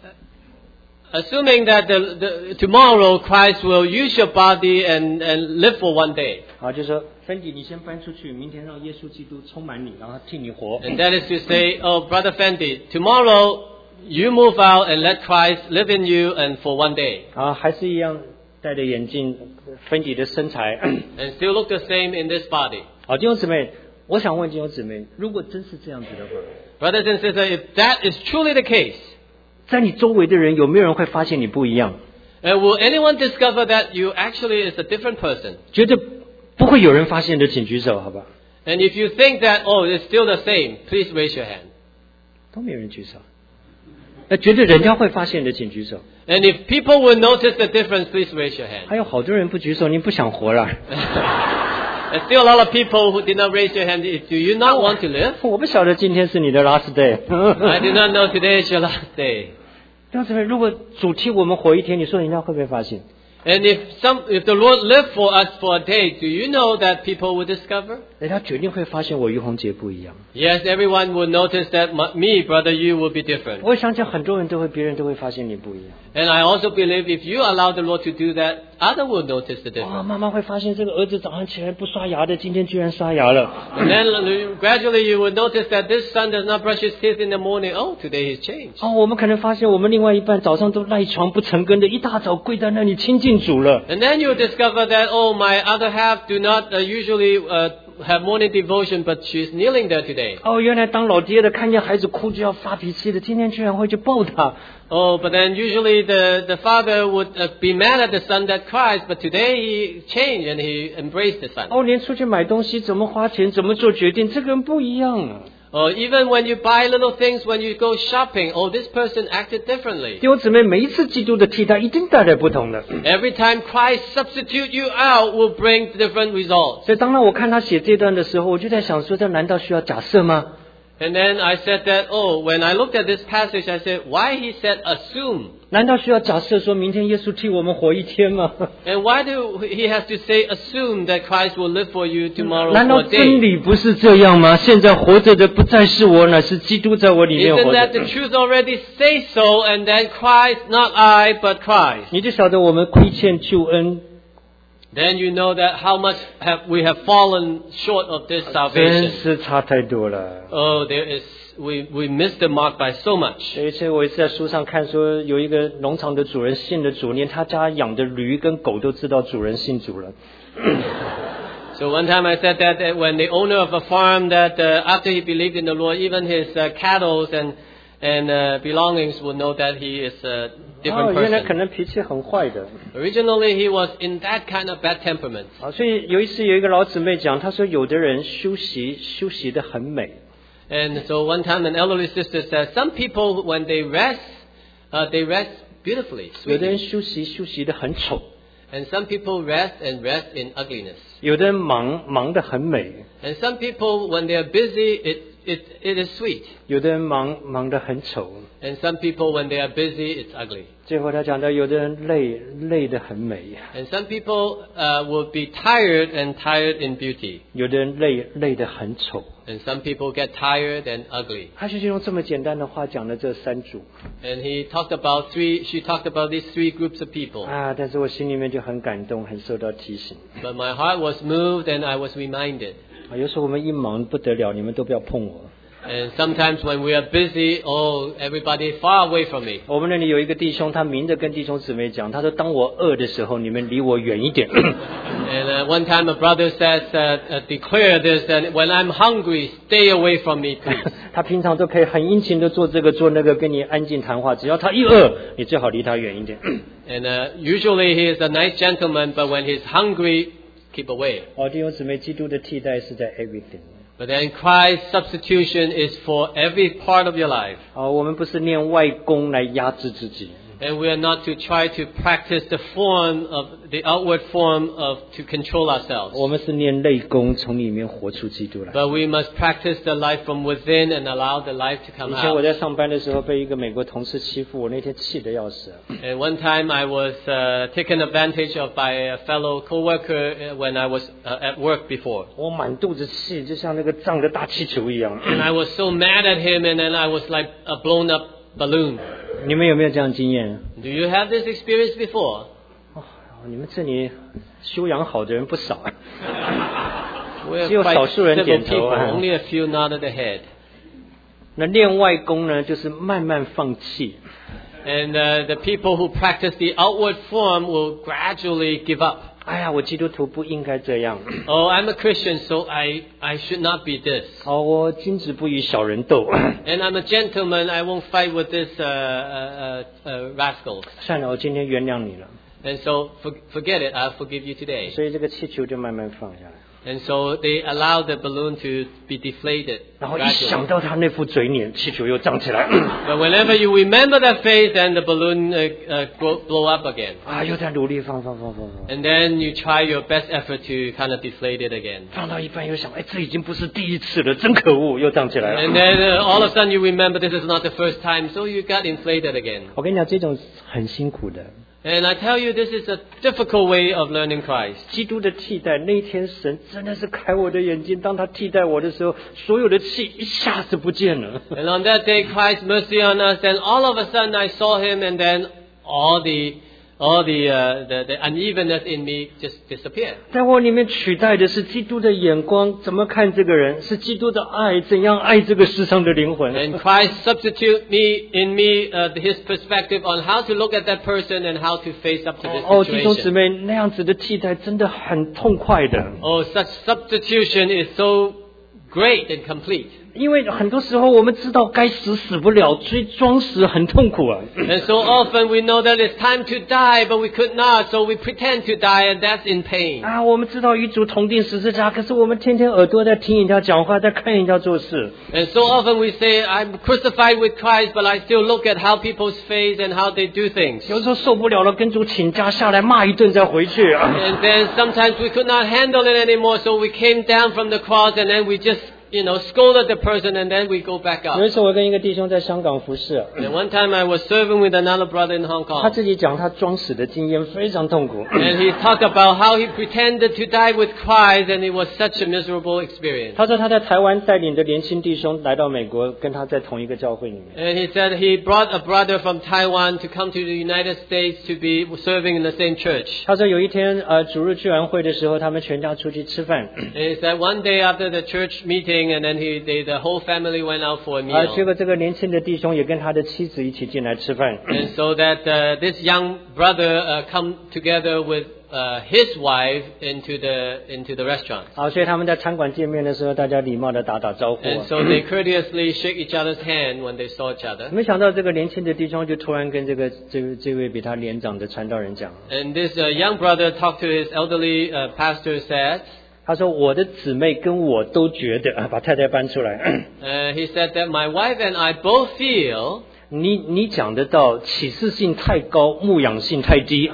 assuming that the, the, tomorrow Christ will use your body and, and live for one day. 啊，就说芬迪，你先搬出去，明天让耶稣基督充满你，然后替你活。 And that is to say, oh, Brother Fendi, tomorrow you move out and let Christ live in you and for one day. 啊，还是一样戴着眼镜，芬迪的身材。 And still look the same in this body. 好，弟兄姊妹，我想问弟兄姊妹，如果真是这样子的话， Brothers and sisters, if that is truly the case, 在你周围的人有没有人会发现你不一样？ uh, will anyone discover that you actually is a different person? 觉得不会有人发现的，请举手，好吧？ And if you think that, oh, it's still the same, please raise your hand. 都没有人举手。那觉得人家会发现的，请举手。 And if people will notice the difference, please raise your hand. 还有好多人不举手，你不想活了？ There's still a lot of people who did not raise your hand. Do you not want to live? 我不晓得今天是你的 last day。 I do not know today is your last day. 弟兄姊妹，如果主替我们活一天，你说人家会不会发现？ And if some, if the Lord lived for us for a day, do you know that people will discover? 人家决定会发现我于洪杰不一样。 Yes, everyone will notice that my, me, brother, you will be different. 我想想，很多人都会，别人都会发现你不一样。 And I also believe if you allow the Lord to do that, others will notice the 啊， difference. 妈妈会发现这个儿子早上起来不刷牙的，今天居然刷牙了。 And then gradually you will notice that this son does not brush his teeth in the morning. Oh, today he's changed. 哦，我们可能发现我们另外一半早上都赖床不成根的，一大早跪在那里亲近主了。 And then you discover that, oh, my other half do not uh, usually uh, have morning devotion, but she's kneeling there today. 哦，原来当老爹的看见孩子哭就要发脾气的，今天居然会去抱他。 Oh, but then usually the, the father would uh, be mad at the son that cries, but today he changed and he embraced the son. 哦，连出去买东西怎么花钱，怎么做决定，这个人不一样啊。 Or even when you buy little things, when you go shopping, oh, this person acted differently. 弟兄姊妹，每一次基督的替代一定带来不同的。 Every time Christ substitute you out will bring different results. 所以当然我看他写这段的时候，我就在想说，这难道需要假设吗？ And then I said that, oh, when I looked at this passage, I said, why he said assume? 难道需要假设说明天耶稣替我们活一天吗？ And why do he has to say assume that Christ will live for you tomorrow 难道 for a 真 day? 理不是这样吗？现在活着的不再是我，乃是基督在我里面 Isn't 活 that 着 the。truth already say so? And then Christ, not I, but Christ. 你就晓得我们亏欠救恩， Then you know that how much have we have fallen short of this 真 salvation. 是差太多了。 Oh, there is we we missed the mark by so much. 有一次我也是在书上看说，有一个农场的主人信了主，连他家养的驴跟狗都知道主人信主了。 So one time I said that, that when the owner of a farm that uh, after he believed in the Lord, even his uh, cattle and and uh, belongings would know that he is a 哦， different 原来可 person. 能脾气很坏的。 Originally he was in that kind of bad temperament. 啊，所以有一次有一个老姊妹讲，她说有的人休息休息的很美， And so one time an elderly sister said, some people when they rest, uh, they rest beautifully, 有的人 sweetly. 休息休息的很丑， And some people rest and rest in ugliness. 有的人忙忙得很美。 And some people when they are busy, it it, it is sweet. 有的人忙忙得很丑。 And some people, when they are busy, it's ugly. 最后他讲到，有的人累累得很美。 And some people uh, will be tired and tired in beauty. 有的人累累得很丑。 And some people get tired and ugly. 他就用这么简单的话讲了这三组。 And he talked about three. She talked about these three groups of people. 啊，但是我心里面就很感动，很受到提醒。 But my heart was moved, and I was reminded. 啊，有时候我们一忙不得了，你们都不要碰我。 And sometimes when we are busy, oh, everybody far away from me. 我们那里有一个弟兄，他明着跟弟兄姊妹讲，他说：“当我饿的时候，你们离我远一点。” And uh, one time a brother says, uh, uh, declare this, and when I'm hungry, stay away from me, please. 他平常都可以很殷勤的做这个做那个，跟你安静谈话。只要他一饿，你最好离他远一点。 And uh, usually he is a nice gentleman, but when he's hungry, keep away. 哦，弟兄姊妹，基督的替代是在 everything。 But then Christ's substitution is for every part of your life. 哦，我们不是练外功来压制自己。 And we are not to try to practice the form of the outward form of to control ourselves. 我们是练内功，从里面活出基督来。 But we must practice the life from within and allow the life to come 以前我 out. 在上班的时候被一个美国同事欺负，我那天气得要死。 And one time I was uh, taken advantage of by a fellow coworker when I was uh, at work before. 我满肚子气，就像那个胀的大气球一样。 And I was so mad at him, and then I was like a blown up balloon. 你们有没有这样经验？ Do you have this experience before? 哦，你们这里修养好的人不少啊。 We 只有 are 少 quite 数人 civil 点头 people. 啊。 Only a few nodded their head. 那练外功呢，就是慢慢放弃。 And uh, the people who practice the outward form will gradually give up. 哎呀，我基督徒不应该这样。 Oh, I'm a Christian, so I, I should not be this. 哦，我君子不与小人斗。 And I'm a gentleman, I won't fight with this uh, uh, uh, rascals. 算了，我今天原谅你了。 And so for, forget it, I'll forgive you today. 所以这个气球就慢慢放下来。 And so they allow the balloon to be deflated 然后一想 gradually. 到他那副嘴脸，气球又胀起来。 But whenever you remember that face, then the balloon uh, uh, grow, blow up again. 啊，又在努力放放放放放。 And then you try your best effort to kind of deflate it again. 放到一半又想，哎，这已经不是第一次了，真可恶，又胀起来了。 And then uh, all of a sudden you remember this is not the first time, so you got inflated again. 我跟你讲，这种很辛苦的。 And I tell you, this is a difficult way of learning Christ. 基督的替代，那一天神真的是开我的眼睛。当他替代我的时候，所有的气一下子不见了。 And on that day, Christ mercy on us. Then all of a sudden I saw Him, and then all the all the uh, the, the unevenness in me just disappeared. 在我里面取代的是基督的眼光，怎么看这个人？是基督的爱，怎样爱这个世上的灵魂？ And Christ substitute me in me uh, His perspective on how to look at that person and how to face up to this 哦，弟兄姊 situation. 妹，那样子的替代真的很痛快的。 Oh, such substitution is so great and complete. 因为很多时候我们知道该死死不了，所以装死很痛苦啊。 And so often we know that it's time to die, but we could not, so we pretend to die, and that's in pain. 啊，我们知道与主同定十字架，可是我们天天耳朵在听人家讲话，在看人家做事。 And so often we say, I'm crucified with Christ, but I still look at how people's face and how they do things. 有时候受不了了，跟主请假下来骂一顿再回去。 And then sometimes we could not handle it anymore, so we came down from the cross, and then we just, you know, scolded the person, and then we go back 有 up. 一次我跟一个弟兄在香港服侍， And one time I was serving with another brother in Hong 他 Kong. 自己讲他装死的经验非常痛苦。 And he talked about how he pretended to die with Christ, and it was such a miserable experience. 他说他在台湾带领的年轻弟兄来到美国，跟他在同一个教会里面。 And he said he brought a brother from Taiwan to come to the United States to be serving in the same church. 他说有一天呃主日聚完会的时候，他们全家出去吃饭， And he said one day after the church meeting, and then he, they, the whole family went out for a 啊，结 meal. 果这个年轻的弟兄也跟他的妻子一起进来吃饭。 And so that uh, this young brother uh, come together with uh, his wife into the into the restaurant. 好，所以他们在餐馆见面的时候，大家礼貌的打打招呼。 And so they courteously shake each other's hand when they saw each other. 没想到这个年轻的弟兄就突然跟这个这位这位比他年长的传道人讲， And this uh, young brother talked to his elderly uh, pastor, said, 他说我的姊妹跟我都觉得，啊把太太搬出来， uh, he said that my wife and I both feel 你你讲得到启示性太高，牧养性太低。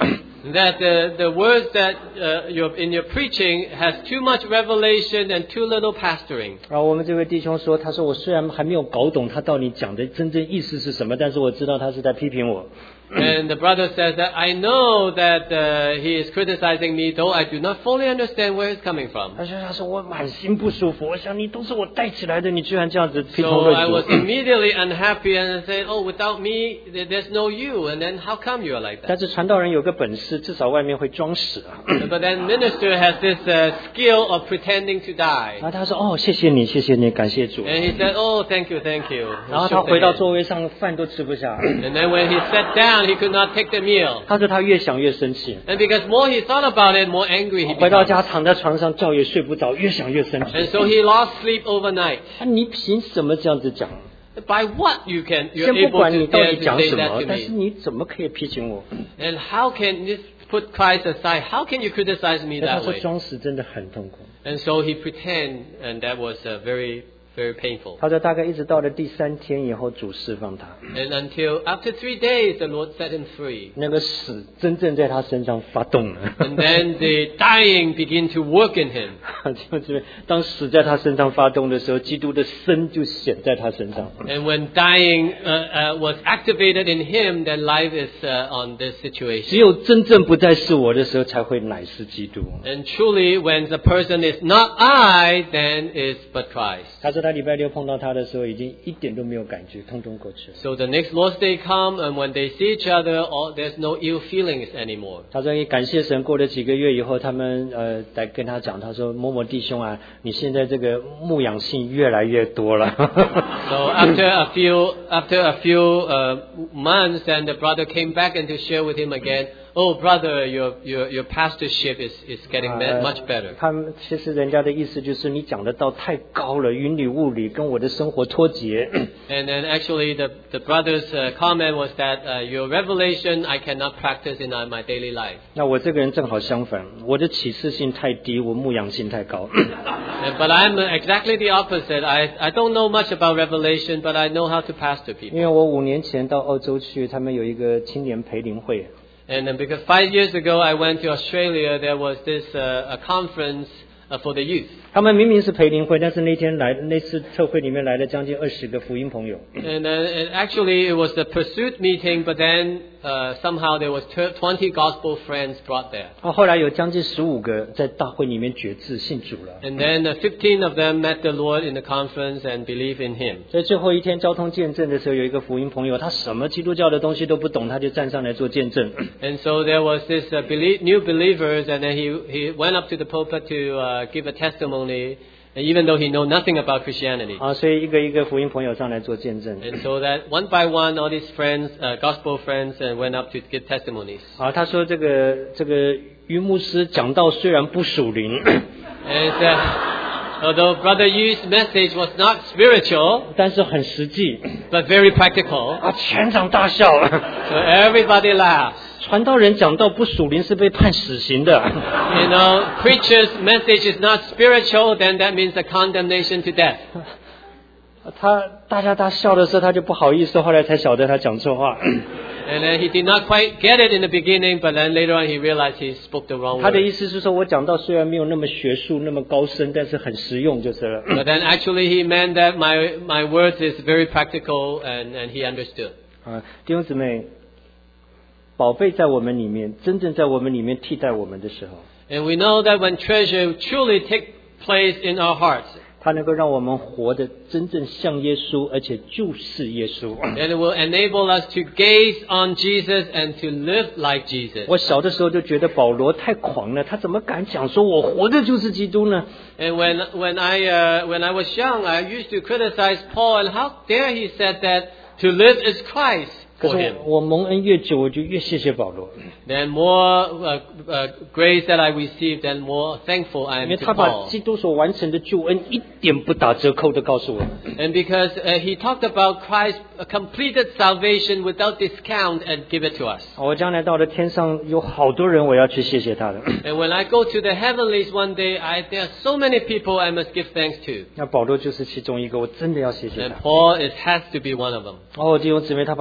That the, the words that uh, you're, in your preaching has too much revelation and too little pastoring. 然后我们这位弟兄说，他说我虽然还没有搞懂他到底讲的真正意思是什么，但是我知道他是在批评我。 And the brother says that I know that uh, he is criticizing me, though I do not fully understand where he's coming from. 他说他说我满心不舒服，我想你都是我带起来的，你居然这样子批评 So 论 I 主。 was immediately unhappy and I said, oh, without me, there- there's no you. And then how come you are like 但 that? 是传道人有个本事，至少外面会装死啊。 But then minister has this uh, skill of pretending to 然 die. 后他说哦，谢谢你，谢谢你，感谢主。 And he said, oh, thank you, thank you. 然后他回到座位上，饭都吃不下。 And then when he sat down, he could not take the meal. 他说他越想越生气， And because more he thought about it, more angry he 回到 became. 家躺在床上觉也睡不着，越想越生气。 And so he lost sleep overnight. 啊，你凭什么这样子讲？ By what you can, you're 先不 able 管 to 你到 dare 底 to 讲 say 什 that 么， to 但是 me? 你怎么可以批评我？ And how can you put Christ aside? How can you criticize me 他 that 说 way? 装死真的很痛苦。 And so he pretend, and that was uh, very, very painful. 他说大概一直到了第三天以后，主释放他， And until after three days, the Lord set him free. 那个死真正在他身上发动了。 And then the dying begin to work in him. 就是当死在他身上发动的时候，基督的生就显在他身上。 And when dying uh, uh, was activated in him, then life is uh, on this 只 situation. 有真正不再是我的时候，才会乃是基督。 And truly, when the person is not I, then is but Christ. 他说他礼拜六碰到他的时候，已经一点都没有感觉，通通过去了。 So the next Lord's Day come, and when they see each other, all, there's no ill feelings anymore. 他说也感谢神，过了几个月以后，他们呃来跟他讲，他说某某弟兄啊，你现在这个牧养性越来越多了。 So after a few after a few uh, months, then the brother came back and to share with him again. Oh, brother, your your your pastorship is is getting Uh, much better. 他们其实人家的意思就是你讲的道太高了，云里雾里，跟我的生活脱节。 And then actually the the brother's uh, comment was that uh, your revelation I cannot practice in uh, my daily life. 那我这个人正好相反，我的启示性太低，我牧养性太高。 Uh, But I'm exactly the opposite. I I don't know much about revelation, but I know how to pastor 因 people. 为我五年前到澳洲去，他们有一个青年培灵会。 And then because five years ago I went to Australia, there was this uh, a conference uh, for the youth. 他们明明是培灵会，但是那天来那次特会里面来了将近二十个福音朋友。 And uh, it, actually, it was the pursuit meeting, but then uh, somehow there was twenty gospel friends brought there. 啊，后来有将近十五个在大会里面决志信主了。 And then uh, fifteen of them met the Lord in the conference and believed in Him. 所以最后一天交通见证的时候，有一个福音朋友，他什么基督教的东西都不懂，他就站上来做见证。 And so there was this uh, belie- new believers, and then he he went up to the pulpit to uh, give a testimony, even though he know nothing about Christianity. 啊，所以一个一个福音朋友上来做见证。 And so that one by one, all these friends, uh, gospel friends, uh, went up to give testimonies. 啊，他说这个这个于牧师讲道虽然不属灵， And uh, although Brother Yu's message was not spiritual, 但是很实际 but very practical, 啊，全场大笑。 so everybody laughs. 传道人讲道不属灵是被判死刑的。 You know, preacher's message is not spiritual, then that means a condemnation to death. 他大家大笑的时候，他就不好意思，后来才晓得他讲错话。 And then he did not quite get it in the beginning, but then later on he realized he spoke the wrong 他的意 word. 思是说，我讲道虽然没有那么学术、那么高深，但是很实用就是了。 But then actually he meant that my, my words is very practical and, and he understood. 啊，弟兄姊妹，宝贝在我们里面，真正在我们里面替代我们的时候， And we know that when treasure truly take place in our hearts, 它能够让我们活得真正像耶稣，而且就是耶稣。 then it will enable us to gaze on Jesus and to live like Jesus. 我小的时候就觉得保罗太狂了，他怎么敢讲说我活的就是基督呢？ And when when I uh, when I was young, I used to criticize Paul, and how dare he said that to live is Christ 可 for 是 him. 我蒙恩越久，我就越谢谢保罗， Then more uh, uh, grace that I received, then more thankful I 因 am 为 to 他把 Paul. 基督所完成的救恩一点不打折扣的告诉我们。 And because uh, he talked about Christ's completed salvation without discount and give it to us. 我将来到了天上，有好多人我要去谢谢他的。 And when I go to the heavenlies one day, I, there are so many people I must give thanks to. 那保罗就是其中一个，我真的要谢谢 And 他。 Paul, it has to be one of them. 哦，弟兄姊妹，他把救恩讲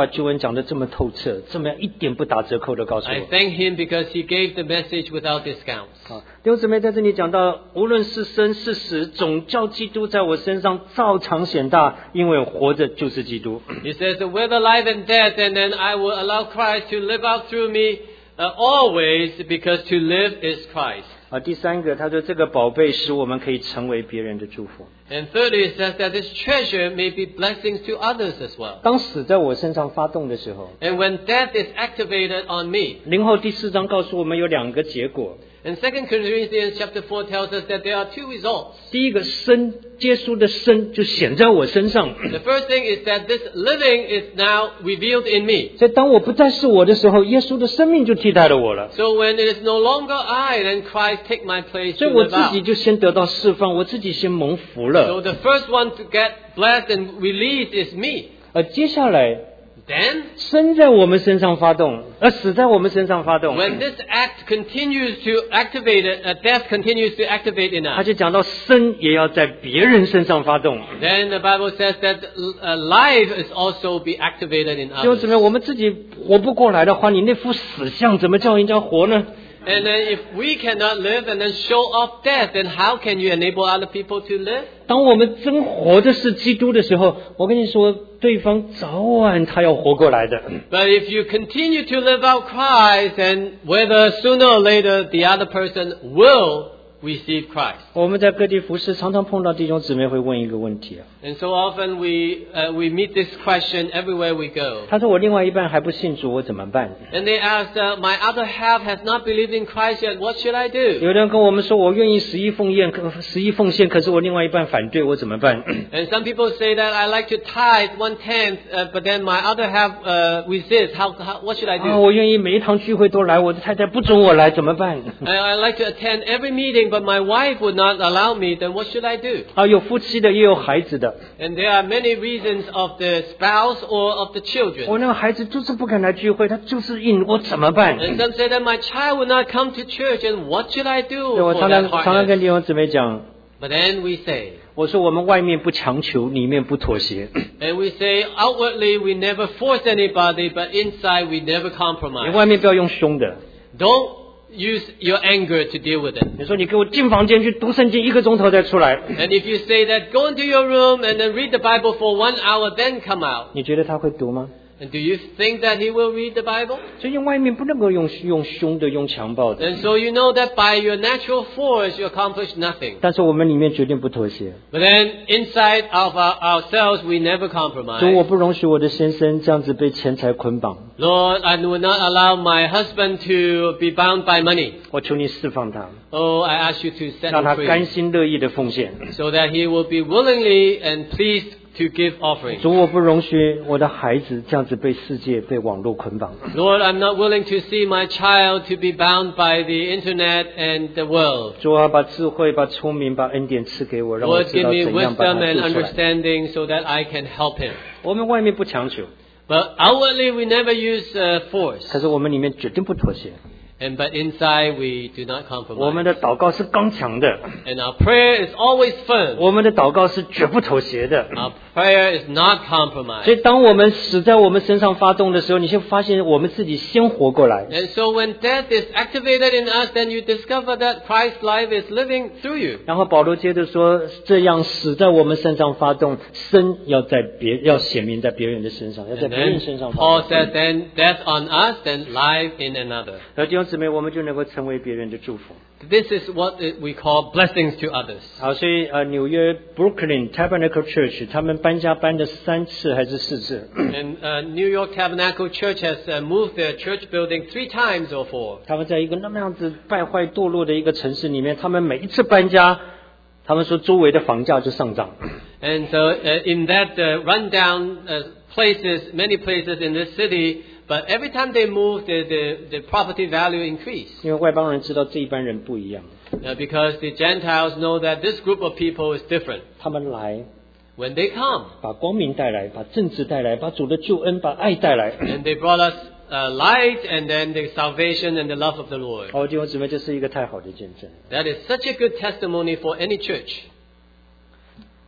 讲得这么透彻，这么一点不打折扣的告诉 I 我。 thank him because he gave the message without discounts. 啊，弟兄姊妹在这里讲到，无论是生是死，总叫基督在我身上照常显大，因为活着就是基督。 He says, whether life and death, and then I will allow Christ to live out through me uh, always, because to live is Christ. 啊，第三个，他说这个宝贝使我们可以成为别人的祝福。 And thirdly, it says that this treasure may be blessings to others as well. 当死在我身上发动的时候， And when death is activated on me, 林后第四章告诉我们有两个结果。 and Second Corinthians chapter four tells us that there are two results. 第一个生，耶稣的生就显在我身上。 The first thing is that this living is now revealed in me. 所以当我不再是我的时候，耶稣的生命就替代了我了。 So when it is no longer I, then Christ take my place 所 to 以我 live 自己 out. 就先得到释放，我自己先蒙福 So 了。 the first one to get blessed and released is me. 而接下来， Then, 生在我们身上发动，而死在我们身上发动。 when this act continues to activate it, uh, death continues to activate in 他 us, 就讲到生也要在别人身上发动。 then the Bible says that uh, life is also be activated in 弟兄姊 others. 妹，我们自己活不过来的话，你那副死相怎么叫人家活呢？ And then if we cannot live and then show off death, then how can you enable other people to live? 当我们真活的是基督的时候，我跟你说，对方早晚他要活过来的。 But if you continue to live out Christ, then whether sooner or later the other person will receive Christ. 我们在各地服侍，常常碰到弟兄姊妹会问一个问题啊， And so often we uh, we meet this question everywhere we go. 他说我另外一半还不信主，我怎么办？ And they ask, uh, my other half has not believed in Christ yet, what should I do? 有人跟我们说，我愿意十一奉献，可十一奉献，可是我另外一半反对，我怎么办？ And some people say that I like to tithe one tenth, uh, but then my other half uh, resists. How, how what should I 啊， do? 我愿意每一堂聚会都来，我的太太不准我来，怎么办？ I, I like to attend every meeting, but my wife would not allow me. Then what should I do? 啊，有夫妻的，也有孩子的。 And there are many reasons of the spouse or of the children. 我那个孩子就是不肯来聚会，他就是硬，我怎么办？ And some say that my child will not come to church, and what should I do 对，我 for 常 that 常常常跟 hardness? 弟兄姊妹讲， But then we say, 我说我们外面不强求，里面不妥协。 and we say outwardly we never force anybody, but inside we never 你 compromise. 外面不要用凶的。 Don't use your anger to deal with it. 你说你给我进房间去读圣经一个钟头再出来， And if you say that, go into your room and then read the Bible for one hour, then come out. 你觉得他会读吗？ And do you think that he will read the Bible? 所以外面不能够用用凶的，用强暴的。 And so you know that by your natural force you accomplish nothing. 但是我们里面决定不妥协。 But then inside of our, ourselves we never 主，我 compromise. 不容许我的先生这样子被钱财捆绑， Lord, I will not allow my husband to be bound by money. 我求你释放他， Oh, I ask you to set 让 him 他甘 free 心乐意的奉献。 so that he will be willingly and pleased to give offering. 主，我不容许我的孩子这样子被世界、被网络捆绑。 Lord, I'm not willing to see my child to be bound by the internet and the world. 主啊，把智慧、把聪明、把恩典赐给我，让我 Lord, 知 give 道 me 怎样把 wisdom 它 and 做出来。 understanding so that I can help him. 我们外面不强求， But outwardly we never use uh, force. 可是我们里面决定不妥协。 And but inside we do not 我们 compromise. 的祷告是刚强的， And our prayer is always firm. 我们的祷告是绝不妥协的。 Our prayer is not 所 compromised. 以，当我们死在我们身上发动的时候，你就发现我们自己先活过来。 And so when death is activated in us, then you discover that Christ's life is living through you. 然后保罗接着说：“这样死在我们身上发动，生要在别要显明在别人的身上，要在 And 别人 then 身上发 Paul 动。 says, then death on us, then life in another. 而弟兄姊妹，我们就能够成为别人的祝福。 This is what we call blessings to others. 好，所以呃，纽约 Brooklyn Tabernacle Church 他们搬家搬了三次还是四次？ And uh, New York Tabernacle Church has uh, moved their church building three times or four. 他们在一个那么样子败坏堕落的一个城市里面，他们每一次搬家，他们说周围的房价就上涨。 And so uh, in that uh, rundown uh, places, many places in this city, but every time they move, the, the, the property value increased. 因为外邦人知道这一般人不一样， Uh, because the Gentiles know that this group of people is different. 他们来 When they come, 把光明带来，把政治带来，把主的救恩、把爱带来。 and they brought us uh, light and then the salvation and the love of the Lord. 哦，弟兄姊妹，这是一个太好的见证。 That is such a good testimony for any church.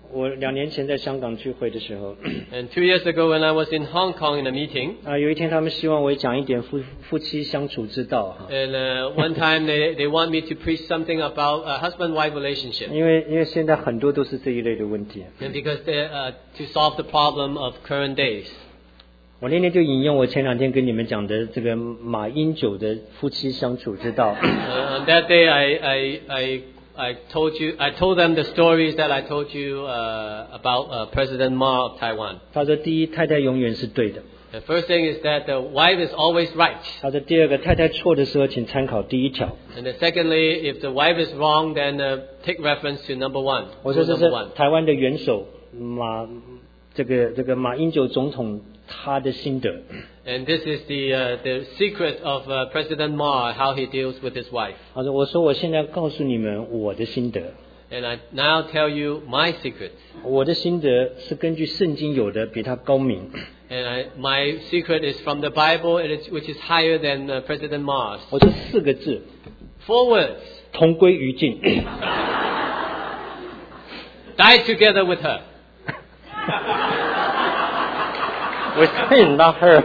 我两年前在香港聚会的时候， And two years ago when I was in Hong Kong in a meeting, 啊，有一天他们希望我讲一点夫夫妻相处之道哈， and uh, one time they, they want me to preach something about a husband-wife relationship. 因为因为现在很多都是这一类的问题。 And because they, uh, to solve the problem of current days. 我那天就引用我前两天跟你们讲的这个马英九的夫妻相处之道。 Uh, on that day, I, I, I, I told you, I told them the stories that I told you uh, about uh, President Ma of Taiwan. 他说，第一，太太永远是对的。 The first thing is that the wife is always right. 他说，第二个，太太错的时候，请参考第一条。 And then secondly, if the wife is wrong, then uh, take reference to number one. 我说 rule 这 number 是 one. 台湾的元首马这个这个马英九总统他的心得。 And this is the uh, the secret of uh, President Ma, how he deals with his wife. 他说，我说我现在告诉你们我的心得。 And I now tell you my secret. 我的心得是根据圣经有的，比他高明。 And I, my secret is from the Bible, it is, which is higher than uh, President Ma's. 我说四个字， Four words. 同归于尽。 Die together with her. With him, not her.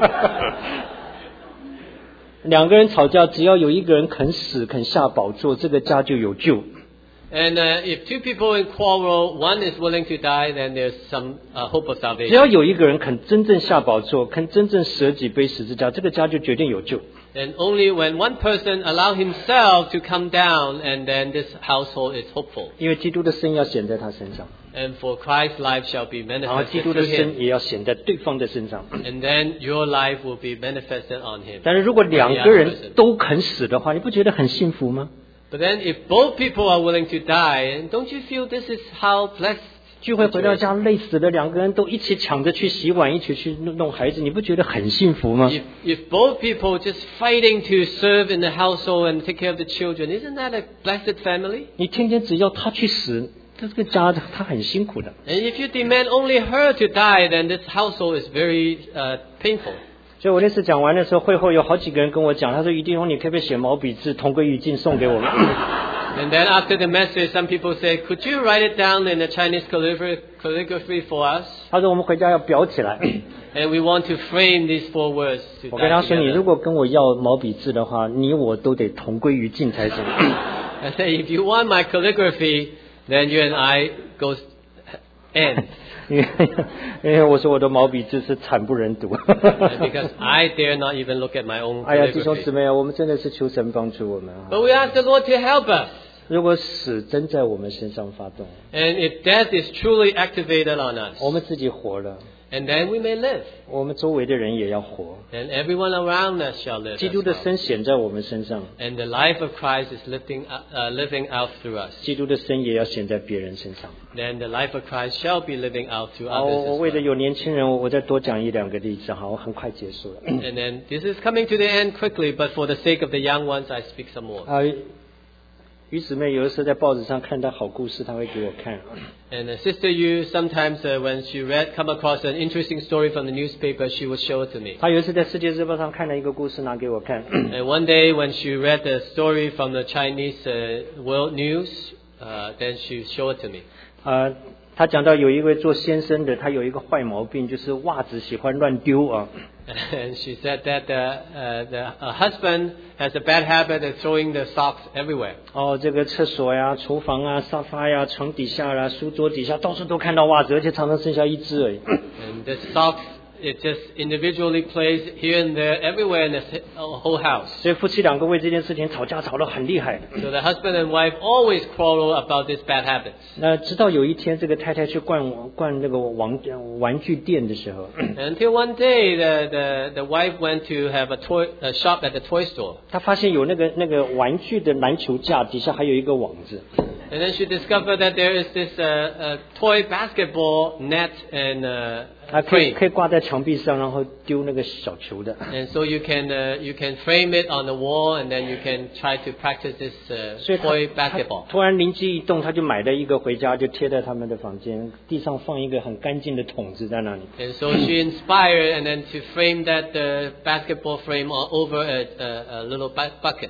两个人吵架，只要有一个人肯死肯下宝座，这个家就有救。 And uh, if two people in quarrel, one is willing to die, then there's some uh, hope of 只 salvation. 要有一个人肯真正下宝座，肯真正舍己背十字架，这个家就决定有救。 And only when one person allow himself to come down, and then this household is hopeful. 因为基督的生要显在他身上， And for Christ's life shall be 然后基 manifested 督的 through 生 him. 也要显在对方的身上。 And then your life will be manifested on him. 但是如果两个人都肯死的话，你不觉得很幸福吗？ But then if both people are willing to die, don't you feel this is how blessed? 聚会回到家累死了，两个人都一起抢着去洗碗，一起去弄孩子，你不觉得很幸福吗？ If, if both people just fighting to serve in the household and take care of the children, isn't that a blessed family? 你天天只要他去死，这个家他很辛苦的。 And if you demand only her to die, then this household is very uh, painful. 所以我那次讲完的时候，会后有好几个人跟我讲，他说：“于弟兄，你可不可以写毛笔字，同归于尽送给我们？” And then after the message, some people say, could you write it down in the Chinese calligraphy, calligraphy for us? 他说：“我们回家要裱起来。” And we want to frame these four words to 我跟他 die 说：“你 together. 如果跟我要毛笔字的话，你我都得同归于尽才行。” I say, if you want my calligraphy, then you and I go end. 因为因为我说我的毛笔字是惨不忍睹。 Because I dare not even look at my own 哎呀，弟兄姊 calligraphy. 妹啊，我们真的是求神帮助我们啊！ But we ask the Lord to help us. 如果死真在我们身上发动， And if death is truly activated on us, 我们自己活了， and then we may live. 我们周围的人也要活。 And everyone around us shall live. 基 as 督的 well. 生显在我们身上， And the life of Christ is lifting, uh, living out through us. 基督的生也要显在别人身上。 Then the life of Christ shall be living out through 好，我 others 我 as 为了 well. 有年轻人，我我再多讲一两个例子。好，我很快结束了。 And then this is coming to the end quickly, but for the sake of the young ones, I speak some more. 啊，于姊妹有的时候在报纸上看到好故事，她会给我看。 And uh, Sister Yu, sometimes uh, when she read, come across an interesting story from the newspaper, she would show it to me. 她有一次在世界日报上看了一个故事，拿给我看。 And one day when she read the story from the Chinese uh, world news, uh, then she showed it to me. 啊，她讲到有一位做先生的，他有一个坏毛病，就是袜子喜欢乱丢啊。 And she said that the, uh, the uh, husband has a bad habit of throwing the socks everywhere. 哦，这个厕所呀、厨房啊、沙发呀、床底下啦、书桌底下，到处都看到袜子，而且常常剩下一只而已。 And the socks, it just individually placed here and there, everywhere in the whole house. 所以夫妻两个为这件事情吵架吵得很厉害。 So the husband and wife always quarrel about these bad habits. 那直到有一天，这个太太去逛逛那个玩玩具店的时候， Until one day, the, the, the wife went to have a toy a shop at the toy store. 她发现有那个那个玩具的篮球架底下还有一个网子。 And then she discovered that there is this uh, uh, toy basketball net and uh, 它可以 frame. 可以挂在墙壁上，然后丢那个小球的。 And so you can uh, you can frame it on the wall, and then you can try to practice this 所以 uh, 她 toy 她 basketball. 突然灵机一动，她就买了一个回家，就贴在他们的房间，地上放一个很干净的桶子在那里。 And so she inspired, and then to frame that uh, basketball frame o- over a, a, a little bu- bucket.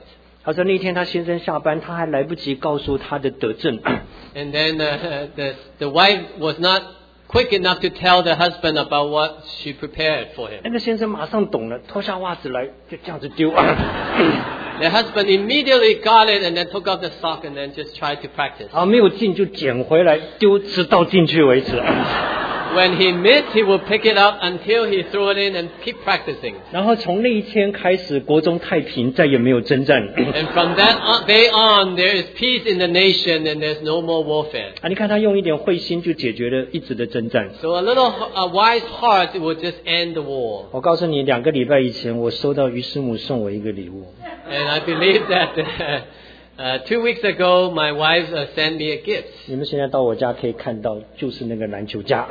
他说那天他先生下班，他还来不及告诉他的得证。 And then uh, the the wife was not quick enough to tell the husband about what she prepared for him. 那个先生马上懂了，脱下袜子来就这样子丢。 The husband immediately got it and then took off the sock and then just tried to practice. 啊，没有进就捡回来丢，直到进去为止。 When he missed, he will pick it up until he threw it in and keep practicing. 然后从那一天开始，国中太平，再也没有征战。 And from that day on, there is peace in the nation and there's no more warfare. 啊，你看他用一点慧心就解决了一直的征战。 So a little a wise heart will just end the war. 我告诉你，两个礼拜以前，我收到于师母送我一个礼物。 And I believe that uh, two weeks ago, my wife uh, sent me a gift. 你们现在到我家可以看到，就是那个篮球架。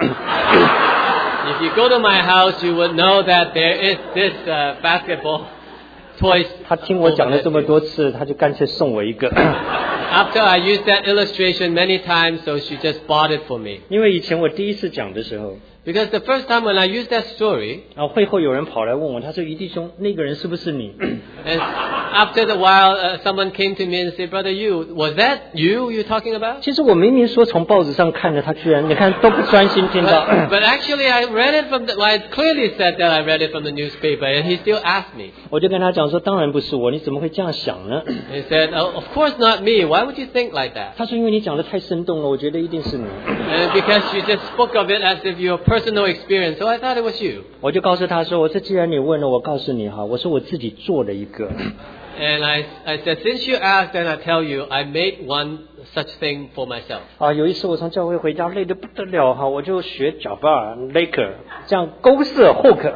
If you go to my house, you would know that there is this uh, basketball toys. 他听我讲了这么多次，他就干脆送我一个。 After I used that illustration many times, so she just bought it for me. 因为以前我第一次讲的时候。 Because the first time when I used that story, 啊，会后有人跑来问我，他说：“于弟兄，那个人是不是你？” And after a while, uh, someone came to me and said, "Brother, you was that you you talking about?" 其实我明明说从报纸上看的，他居然你看都不专心听到。 But, but actually, I read it from the. Well, I clearly said that I read it from the newspaper, and he still asked me. 我就跟他讲说：“当然不是我，你怎么会这样想呢？” He said, oh, "Of course not me. Why would you think like that?" 他说：“因为你讲的太生动了，我觉得一定是你。” And because you just spoke of it as if your personal experience. So I thought it was you. 我就告诉他说：“我说既然你问了，我告诉你哈，我说我自己做了一个。” And I I said, since you asked, then I tell you, I made one such thing for myself. 啊，有一次我从教会回家累得不得了哈，我就学脚把 Laker 这样勾射 hook。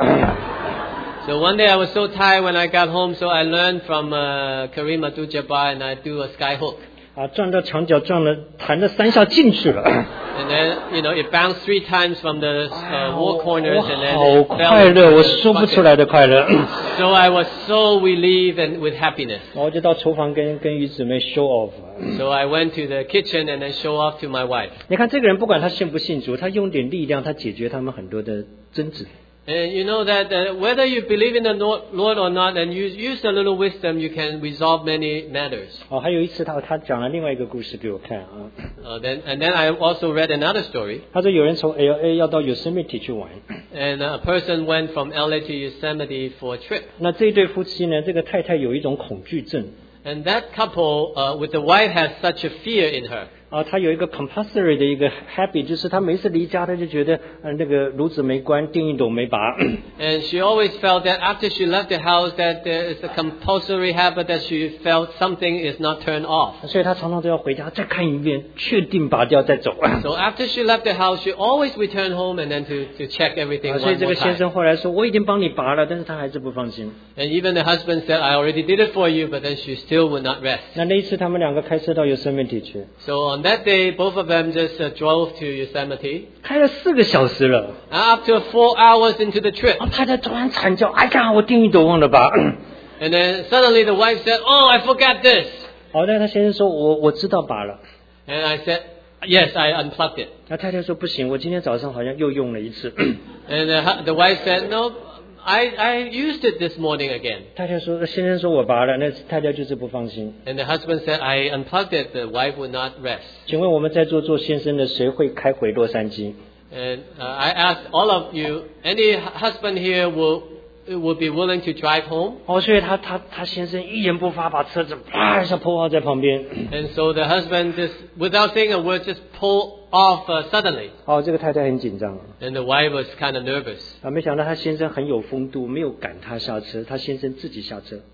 So one day I was so tired when I got home, so I learned from uh, Kareem Abdul-Jabbar and I do a sky hook. 啊，转到墙角转了，弹了三下进去了。 And then, you know, it bounced three times from the uh, wall corners and then 好 it 快 fell 乐，我 into 说 the 不出 bucket. 来的快乐。 So I was so relieved and with happiness. 我就到厨房跟跟于姊妹 show off。 So I went to the kitchen and then show off to my wife. 你看这个人不管他信不信主，他用点力量，他解决他们很多的争执。 And you know that uh, whether you believe in the Lord or not, and you use a little wisdom, you can resolve many matters. 哦，还有一次他他讲了另外一个故事给我看啊。 Uh, then and then I also read another story. 他说有人从 L A 要到 Yosemite 去玩。 And a person went from L A to Yosemite for a trip. 那这一对夫妻呢，这个太太有一种恐惧症。 And that couple, uh, with the wife, has such a fear in her. 啊，他有一个 compulsory 的一个 habit， 就是他每次离家，他就觉得呃那个炉子没关，电熨斗没拔。 And she always felt that after she left the house, that there is a compulsory habit that she felt something is not turned off. 所以他常常都要回家再看一遍，确定拔掉再走。 So after she left the house, she always returned home and then to to check everything 啊，所以 one 这 more 个先 time. 生后来说，我已经帮你拔了，但是他还是不放心。 And even the husband said, "I already did it for you," but then she still would not rest. 那那一次他们两个开车到 Yosemite 去， So on that day, both of them just uh, drove to Yosemite. 开了四个小时了。 After four hours into the trip, 啊，太太突然惨叫：“哎呀，我电熨斗忘了拔。” and then suddenly the wife said, "Oh, I forgot this." 好，但他先生说：“我我知道拔了。” And I said, "Yes, I unplugged it." 那太太说：“不行，我今天早上好像又用了一次。” And the, hu- the wife said, "No, I I used it this morning again." 太太说：“先生说我拔了。”那太太就是不放心。 And the husband said, "I unplugged it." The wife would not rest. 请问我们在座做先生的，谁会开回洛杉矶？ And uh, I asked all of you, any hu- husband here will will be willing to drive home? 哦，所以他他他先生一言不发，把车子啪一下抛在旁边。 And so the husband just, without saying a word, just pulled off uh, suddenly. 哦，这个太太很紧张 And the wife was kind of nervous. 啊，没想到他先生很有风度，没有赶他下车，他先生自己下车。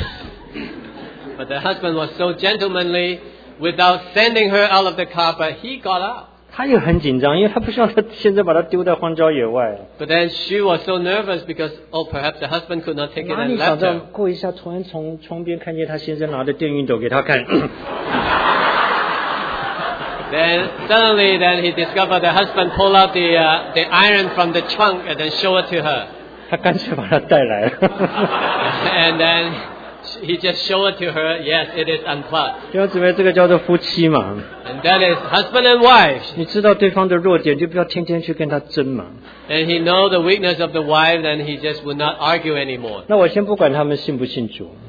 But the husband was so gentlemanly, without sending her out of the car, but he got out. 他也很紧张，因为他不希望他先生把他丢在荒郊野外。 But then she was so nervous because, oh, perhaps the husband could not take it 哪 and 里想 left 到 her. 过一下，突然从窗边看见他先生拿着电熨斗给他看。 Then suddenly, then he discovered the husband pulled out the uh, the iron from the trunk and then showed it to her. 他干脆把他带来了。 And then he just showed it to her. Yes, it is unplugged. 弟兄姊妹，这个叫做夫妻嘛。 And that is husband and wife. 你知道对方的弱点，就不要天天去跟他争嘛。 And he know the weakness of the wife, then he just would not argue anymore. 那我先不管他们信不信主，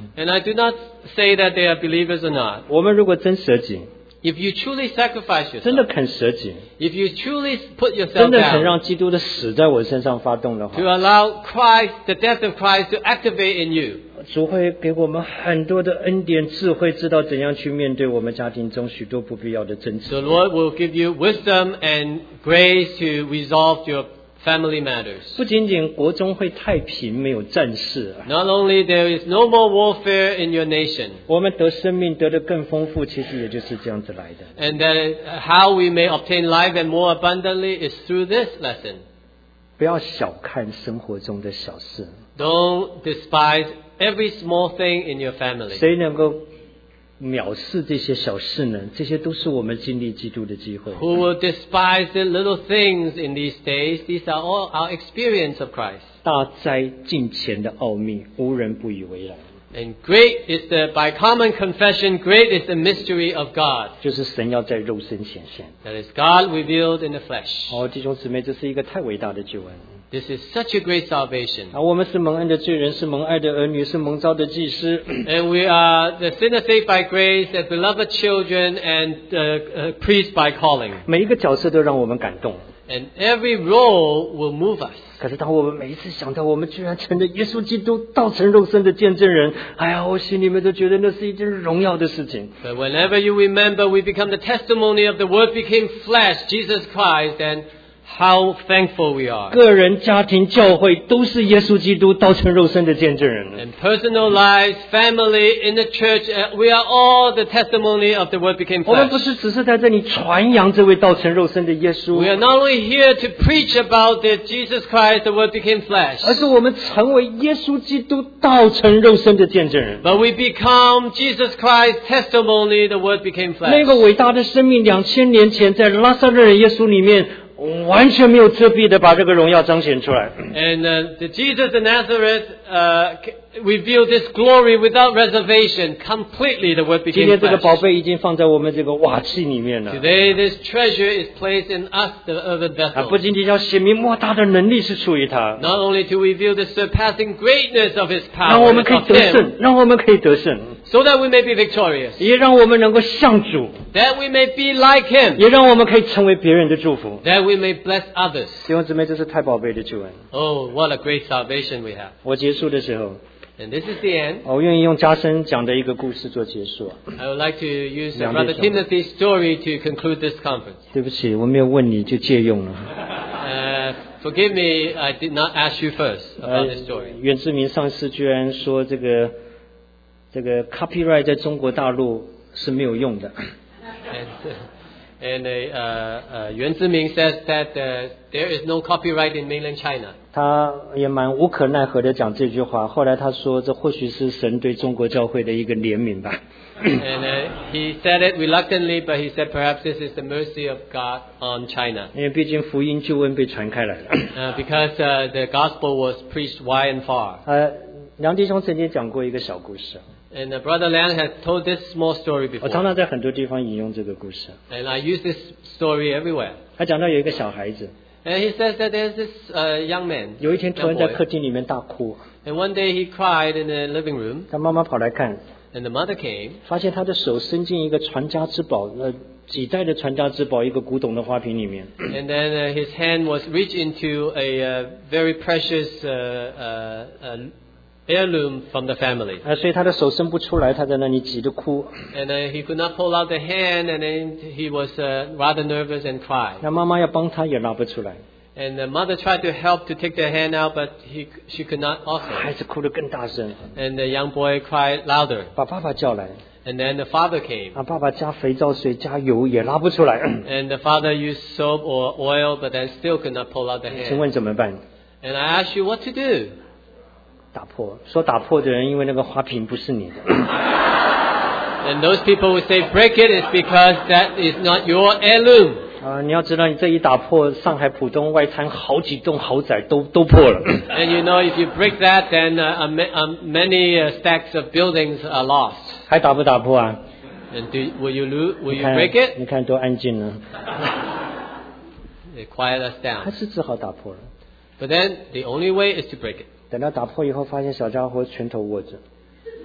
And I do not say that they are believers or not. 我们如果真舍己， If you truly sacrifice 真的 yourself, 肯舍己， if you truly put 真 yourself 的肯 down 让基督的死在我身上发动的 to 话， allow Christ, the death of Christ, to activate in you, 主会给我们很多的恩典、智慧，知道怎样去面对我们家庭中许多不必要的争执。 the Lord will give you wisdom and grace to resolve your family matters. 不仅仅国中会太平，没有战事啊， Not only there is no more warfare in your nation, 我们得生命得的更丰富，其实也就是这样子来的。 and that how we may obtain life and more abundantly is through this lesson. 不要小看生活中的小事， Don't despise every small thing in your family. 谁能够藐视这些小事呢？这些都是我们经历基督的机会。 Who will despise the little things in these days? These are all our experience of Christ. 大哉近前的奥秘，无人不以为然。 And great is the, by common confession, great is the mystery of God. 就是神要在肉身显现。 That is God revealed in the flesh. 哦，弟兄姊妹，这是一个太伟大的救恩。 This is such a great salvation. 啊，我们是蒙恩的罪人，是蒙爱的儿女，是蒙召的祭司。 And we are the sinner saved by grace, the beloved children, and uh, uh, priests by calling. 每一个角色都让我们感动。 And every role will move us. 可是当我们每一次想到我们居然成了耶稣基督道成肉身的见证人，哎呀，我心里面都觉得那是一件荣耀的事情。 But whenever you remember we become the testimony of the Word became flesh, Jesus Christ, and how thankful we are. 个人、家庭、教会都是耶稣基督道成肉身的见证人。 In personal lives, family, in the church, uh, we are all the testimony of the Word became 我们不 flesh. 是只是在这里传扬这位道成肉身的耶稣 We，are not only here to preach about the Jesus Christ, the Word became flesh, 而是我们成为耶稣基督道成肉身的见证人。 but we become Jesus Christ's testimony, the Word became 那 flesh. 个伟大的生命，两千年前在拉撒勒人耶稣里面，完全没有遮蔽的把这个荣耀彰显出来。 And uh, the Jesus of Nazareth uh, revealed this glory without reservation. Completely, the Word 今 became 天这个 flesh. 宝贝已经放在我们这个瓦器里面了。 Today, this treasure is placed in us, the earthen 啊，不 vessel. 仅仅要显明莫大的能力是属于他， Not only to reveal the surpassing greatness of His 让 power 我们可以 of 得 Him, 胜，让我们可以得胜， so that we may be victorious, 也让我们能够像主， that we may be like Him, 也让我们可以成为别人的祝福。 that we may bless others. 弟兄姊妹，这是太宝贝的救恩。 Oh, what a great salvation we have. 我结束的时候， And this is the end. 我愿意用加深讲的一个故事做结束。 I would like to use uh, 两 Brother 弟兄。 Timothy's story to conclude this conference. 对不起，我没有问你就借用了。 Uh, forgive me, I did not ask you first 呃 about this story. 袁志明上次居然说这个这个 copyright 在中国大陆是没有用的。 And, and uh, uh, Yuan Ziming says that uh, there is no copyright in mainland China. 他也蛮无可奈何的讲这句话。后来他说，这或许是神对中国教会的一个怜悯吧。 And uh, he said it reluctantly, but he said perhaps this is the mercy of God on China. 因为毕竟福音救恩被传开来了。 Uh, because uh, the gospel was preached wide and far. 呃，梁弟兄曾经讲过一个小故事， And uh, Brother Liang has told this small story 我常 before. 常在很多地方引用这个故事。 And I use this story everywhere. 他讲到有一个小孩子， And he says that there's this uh, young man, 有一天突 young 然在 boy. 客厅里面大哭， And one day he cried in the living room. 他妈妈跑来看， And the mother came. 发现他的手伸进一个传家之宝，呃，几代的传家之宝，一个古董的花瓶里面。 And then uh, his hand was reached into a uh, very precious uh, uh, uh, heirloom from the family. 啊，所以他的手伸不出来，他在那里挤着哭。 And uh, he could not pull out the hand, and then he was uh, rather nervous and cried. 那妈妈要帮他也拉不出来， And the mother tried to help to take the hand out, but he, she could not 孩 also. 子哭得更大声， And the young boy cried louder. 把爸爸叫来， And then the father came. 啊，爸爸加肥皂水加油也拉不出来， And the father used soap or oil, but then still could not pull out the 请 hand. 问怎么办？ And I asked you what to do. 打破，说打破的人，因为那个花瓶不是你的。 And those people who say break it is because that is not your heirloom. 啊，你要知道，你这一打破，上海浦东外滩好几栋豪宅都都破了。 And you know, if you break that, then uh, uh, ma- uh, many uh, stacks of buildings are lost. 还打不打破啊？ And do, will you lose? Will 你 you 看 break，it? 你看多安静呢， They quiet us 还 down. 是只好打破了。 But then the only way is to break it. 等到打破以后，发现小家伙拳头握着，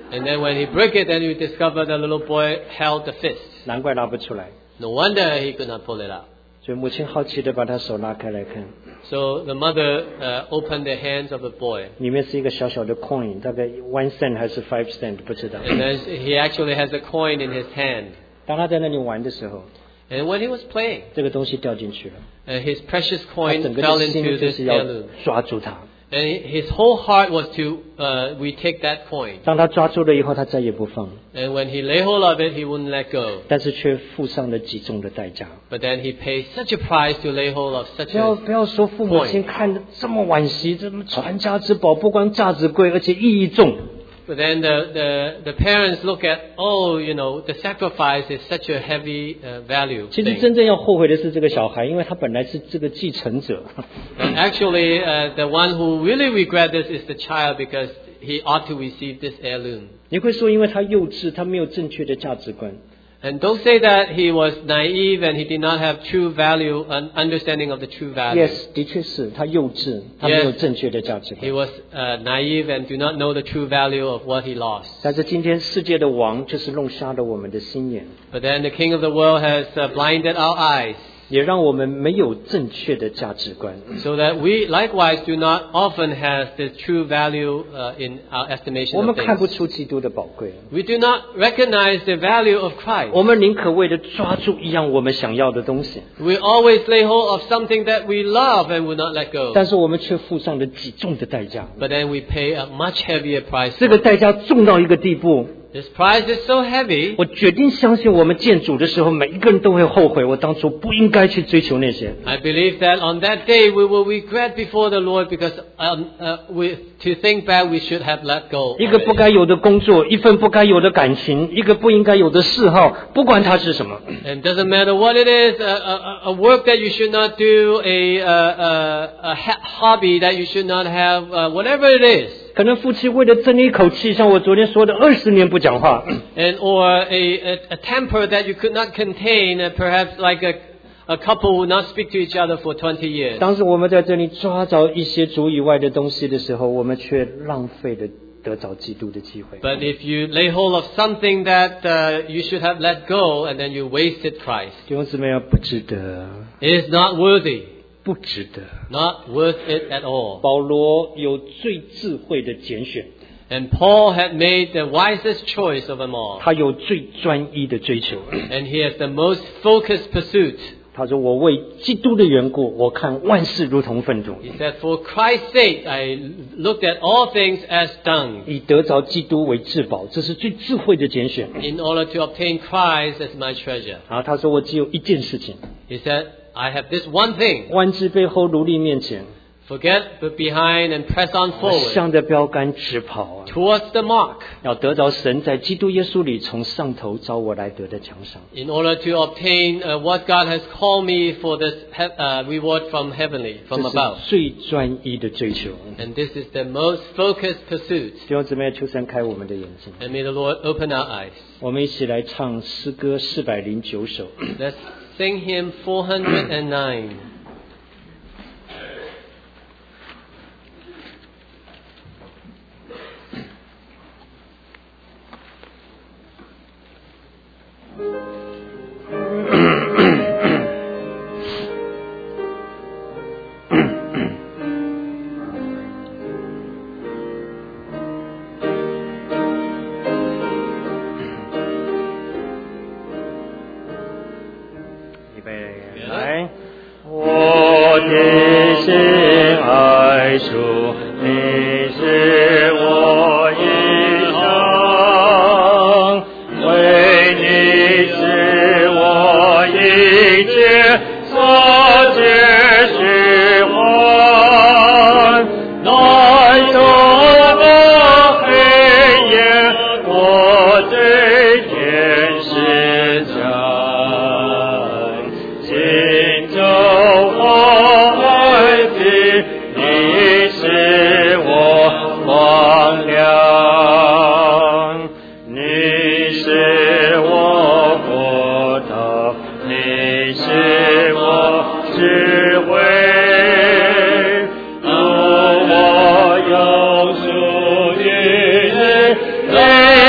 And then when he broke it, then we discovered the little boy held the fist. 难怪拿不出来。 No wonder he could not pull it out. 所以母亲好奇的把他手拉开来看， So the mother uh, opened the hands of the boy. 里面是一个小小的 coin， 大概 one cent 还是 five cent 不知道。 And then he actually has a coin in his hand. 当他在那里玩的时候， And when he was playing, 这个东西掉进去了， uh, his precious 他 coin 整个 fell 的心 into 就 this 是要 heirloom. 抓住它。 And his whole heart was to uh, retake that coin. 当他抓住了以后，他再也不放， And when he lay hold of it, he wouldn't let go. 但是却付上了极重的代价。 But then he paid such a price to lay hold of such 不要 a 不要说父母亲看得这么惋惜，这么传家之宝，不光价值贵，而且意义重。 But then the, the, the parents look at, oh, you know, the sacrifice is such a heavy uh, value 其实 thing. 真正要后悔的是这个小孩，因为他本来是这个继承者。 And actually, uh, the one who really regret this is the child because he ought to receive this heirloom. 你会说，因为他幼稚，他没有正确的价值观。 And don't say that he was naive and he did not have true value and understanding of the true value. Yes， 的确是他幼稚，他没有正确的价值 He 观。 was uh, naive and do not know the true value of what he lost. 但是今天世界的王就是弄瞎了我们的心眼， But then the king of the world has uh, blinded our eyes 也让我们没有正确的价值观。 so that we likewise do not often have the true value uh, in our estimation 我 of 们看不 things. 出基督的宝贵， We do not recognize the value of Christ. 我们宁可为了抓住一样我们想要的东西， We always lay hold of something that we love and will not let go. 但是我们却付上了极重的代价。 But then we pay a much heavier price. 这个代价重到一个地步， This price is so heavy. 我决定相信，我们见主的时候，每一个人都会后悔，我当初不应该去追求那些。 I believe that on that day we will regret before the Lord because um, uh, we, to think back we should have let go. 一个 of 不 it. 该有的工作，一份不该有的感情，一个不应该有的嗜好，不管它是什么， And doesn't matter what it is, a, a, a work that you should not do, a, a, a, a ha- hobby that you should not have, uh, whatever it is. 可能夫妻为了争一口气，像我昨天说的，二十年不讲话， And or a, a, a temper that you could not contain, uh, perhaps like a, a couple who not speak to each other for twenty years. 当时我们在这里抓着一些主以外的东西的时候，我们却浪费了得着基督的机会。 But if you lay hold of something that uh, you should have let go and then you wasted Christ, 弟兄姊妹要不值得， it is not worthy, 不值得。 not worth it at all. 保罗有最智慧的拣选， And Paul had made the wisest choice of them all. 他有最专一的追求。 And he has the most focused pursuit. 他说：“我为基督的缘故，我看万事如同粪土， He said, for Christ's sake, I looked at all things as dung, 以得着基督为至宝。”这是最智慧的拣选。 in order to obtain Christ as my treasure. 然后他说：“我只有一件事情， He said, I have this one thing. 弯之背后，努力面前， Forget the behind and press on 我 forward 向着标杆直跑啊！ towards the mark, 要得着神在基督耶稣里从上头招我来得的奖赏。 in order to obtain uh, what God has called me for this he- uh, reward from heavenly, 这 from above. 是最专一的追求。 And this is the most focused pursuit. 弟兄姊妹，求神开我们的眼睛。 And may the Lord open our eyes. 我们一起来唱诗歌四百零九首。 Let's sing hymn four hundred nine. 预备，来！我的心爱主，你是我一生，为你是我一切所结许欢，来走过黑夜，我对天使讲，行走海底，你是我光亮，你是我国度，你是我智慧，主我有属于你。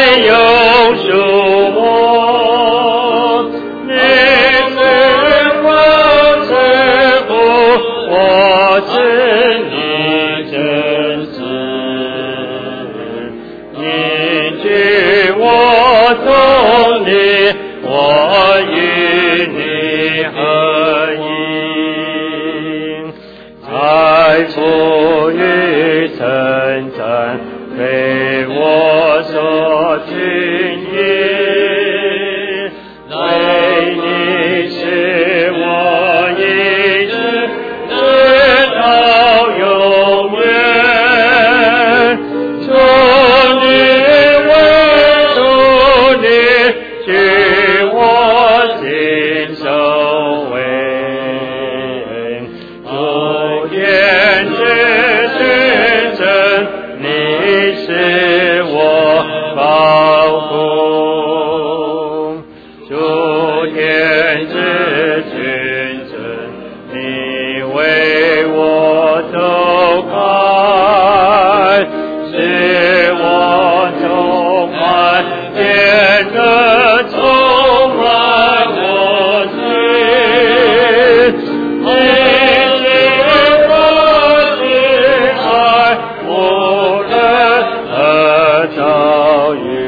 真的充满我心，你是我的爱，无人的遭遇。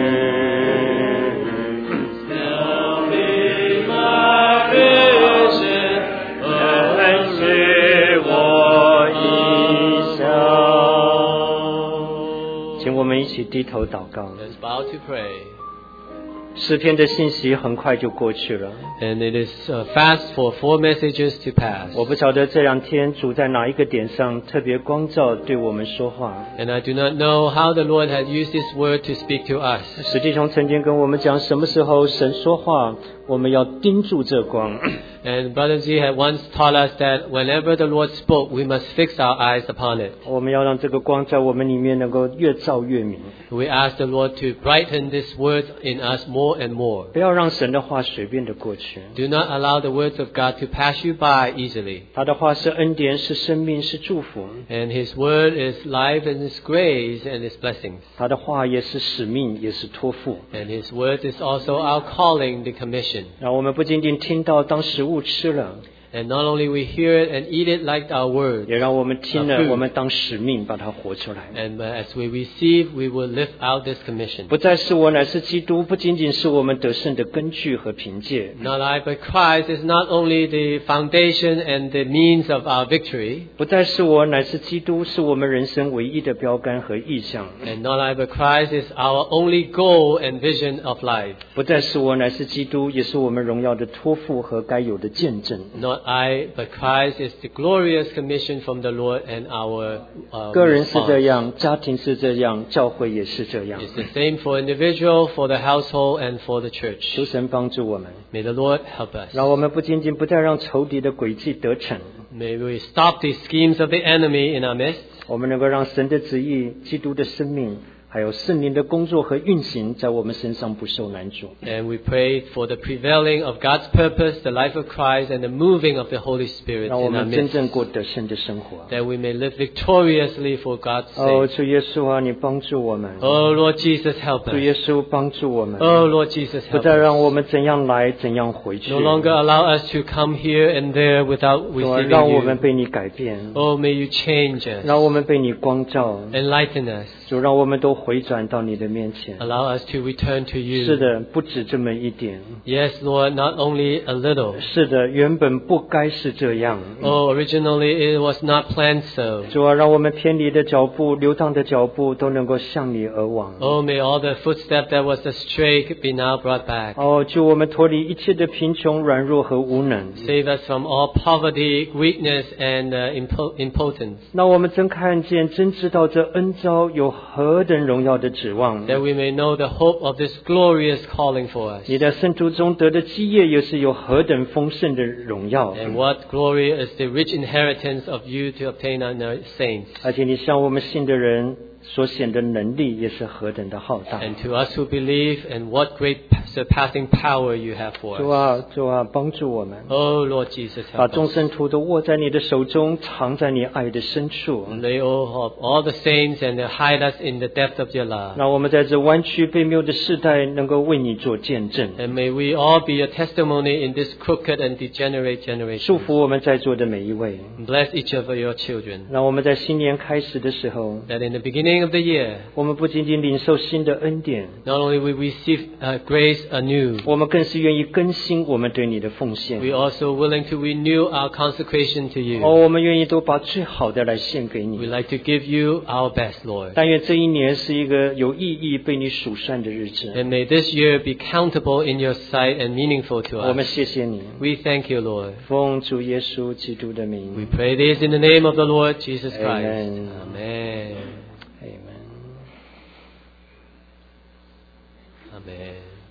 我们一起低头祷告。 Let's bow to pray. 诗篇的信息很快就过去了。 And it is uh, fast for four messages to pass. 我不晓得这两天主在哪一个点上特别光照对我们说话。 And I do not know how the Lord has used this word to speak to us. 史弟兄曾经跟我们讲，什么时候神说话，我们要盯住这光。 And Brother Z had once taught us that whenever the Lord spoke, we must fix our eyes upon it. 我们要让这个光在我们里面能够越照越明。 We ask the Lord to brighten this word in us more and more. 不要让神的话随便的过去。 Do not allow the words of God to pass you by easily. 他的话是恩典，是生命，是祝福。 And His word is life and His grace and His blessings. 他的话也是使命，也是托付。 And His word is also our calling, the commission. 让我们不仅仅听到当食物吃了。 And not only we hear it and eat it like our word, 也让我们听了，我们当使命把它活出来。 And as we receive, we will live out this commission. 不再是我，乃是基督，不仅仅是我们得胜的根据和凭借。 Not I, but Christ is not only the foundation and the means of our victory. 不再是我，乃是基督，是我们人生唯一的标杆和意向。 And not I, but Christ is our only goal and vision of life. 不再是我，乃是基督，也是我们荣耀的托付和该有的见证。 Not I, but Christ is the glorious commission from the Lord and our uh, 个人是这 response. 样，家庭是这样，教会也是这样。 It's the same for individual, for the household, and for the church. 求神帮助我们， May the Lord help us. 让我们不仅仅不再让仇敌的诡计得逞， May we stop the schemes of the enemy in our midst. 我们能够让神的旨意、基督的生命，还有圣灵的工作和运行，在我们身上不受难阻。 And we pray for the prevailing of God's purpose, the life of Christ, and the moving of the Holy Spirit 让我 in our 们真 midst. 正过得胜的生活。 That we may live victoriously for God's 哦， sake. 主耶稣啊，你帮助我们。 Oh Lord Jesus, help 主耶 us. 稣帮助我们， Oh Lord Jesus, 不 help 再让 us. 我们怎样来怎样回去。 No longer allow us to come here and there without 主啊， receiving 让我们 you. 被你改变， Oh, may you change us, 让我们被你光照。 enlighten us, 主，让我们都回转到你的面前。 allow us to return to 是 you. 的，不止这么一点。 Yes, Lord, not only a little. 是的，原本不该是这样。 Oh, originally it was not planned so. 主啊，让我们偏离的脚步、流荡的脚步都能够向你而往。 Oh, may all the footsteps that was astray be now brought back. 哦，救我们脱离一切的贫穷、软弱和无能。 Save us from all poverty, weakness, and uh, impo- impotence. 让我们真看见、真知道这恩召有何等荣耀的指望。 That we may know the hope of this glorious calling for us. 你在圣徒中得的基业也是有何等丰盛的荣耀。 And what glory is the rich inheritance of you to obtain on the saints. 而且你向我们信的人所显的能力也是何等的浩大。 And to us who believe, and what great surpassing power you have for 主 us. 啊，主啊，帮助我们， Oh Lord Jesus, 把 help 众 us. 圣徒都握在你的手中，藏在你爱的深处。 Lay hold of all the saints and hide us in the depth of your love. 让我们在这弯曲悖谬的世代，能够为你做见证。 And may we all be a testimony in this crooked and degenerate 祝 generation. 福我们在座的每一位， Bless each of your children. 让我们在新年开始的时候， That in the beginning of the year, 我们不仅仅领受新的恩典， not only will we receive uh, grace anew, 我们更是愿意更新我们对你的奉献。 we also willing to renew our consecration to 哦， you. 我们愿意都把最好的来献给 We 你。 like to give you our best, Lord. 但愿这一年是一个有意义、被你数算的日子。 And may this year be countable in your sight and meaningful to 我们 us. 谢谢你， We thank you, Lord. 奉主耶稣基督的 We 名 pray this in the name of the Lord Jesus Christ. Amen. Amen. ，Amen。 Amen.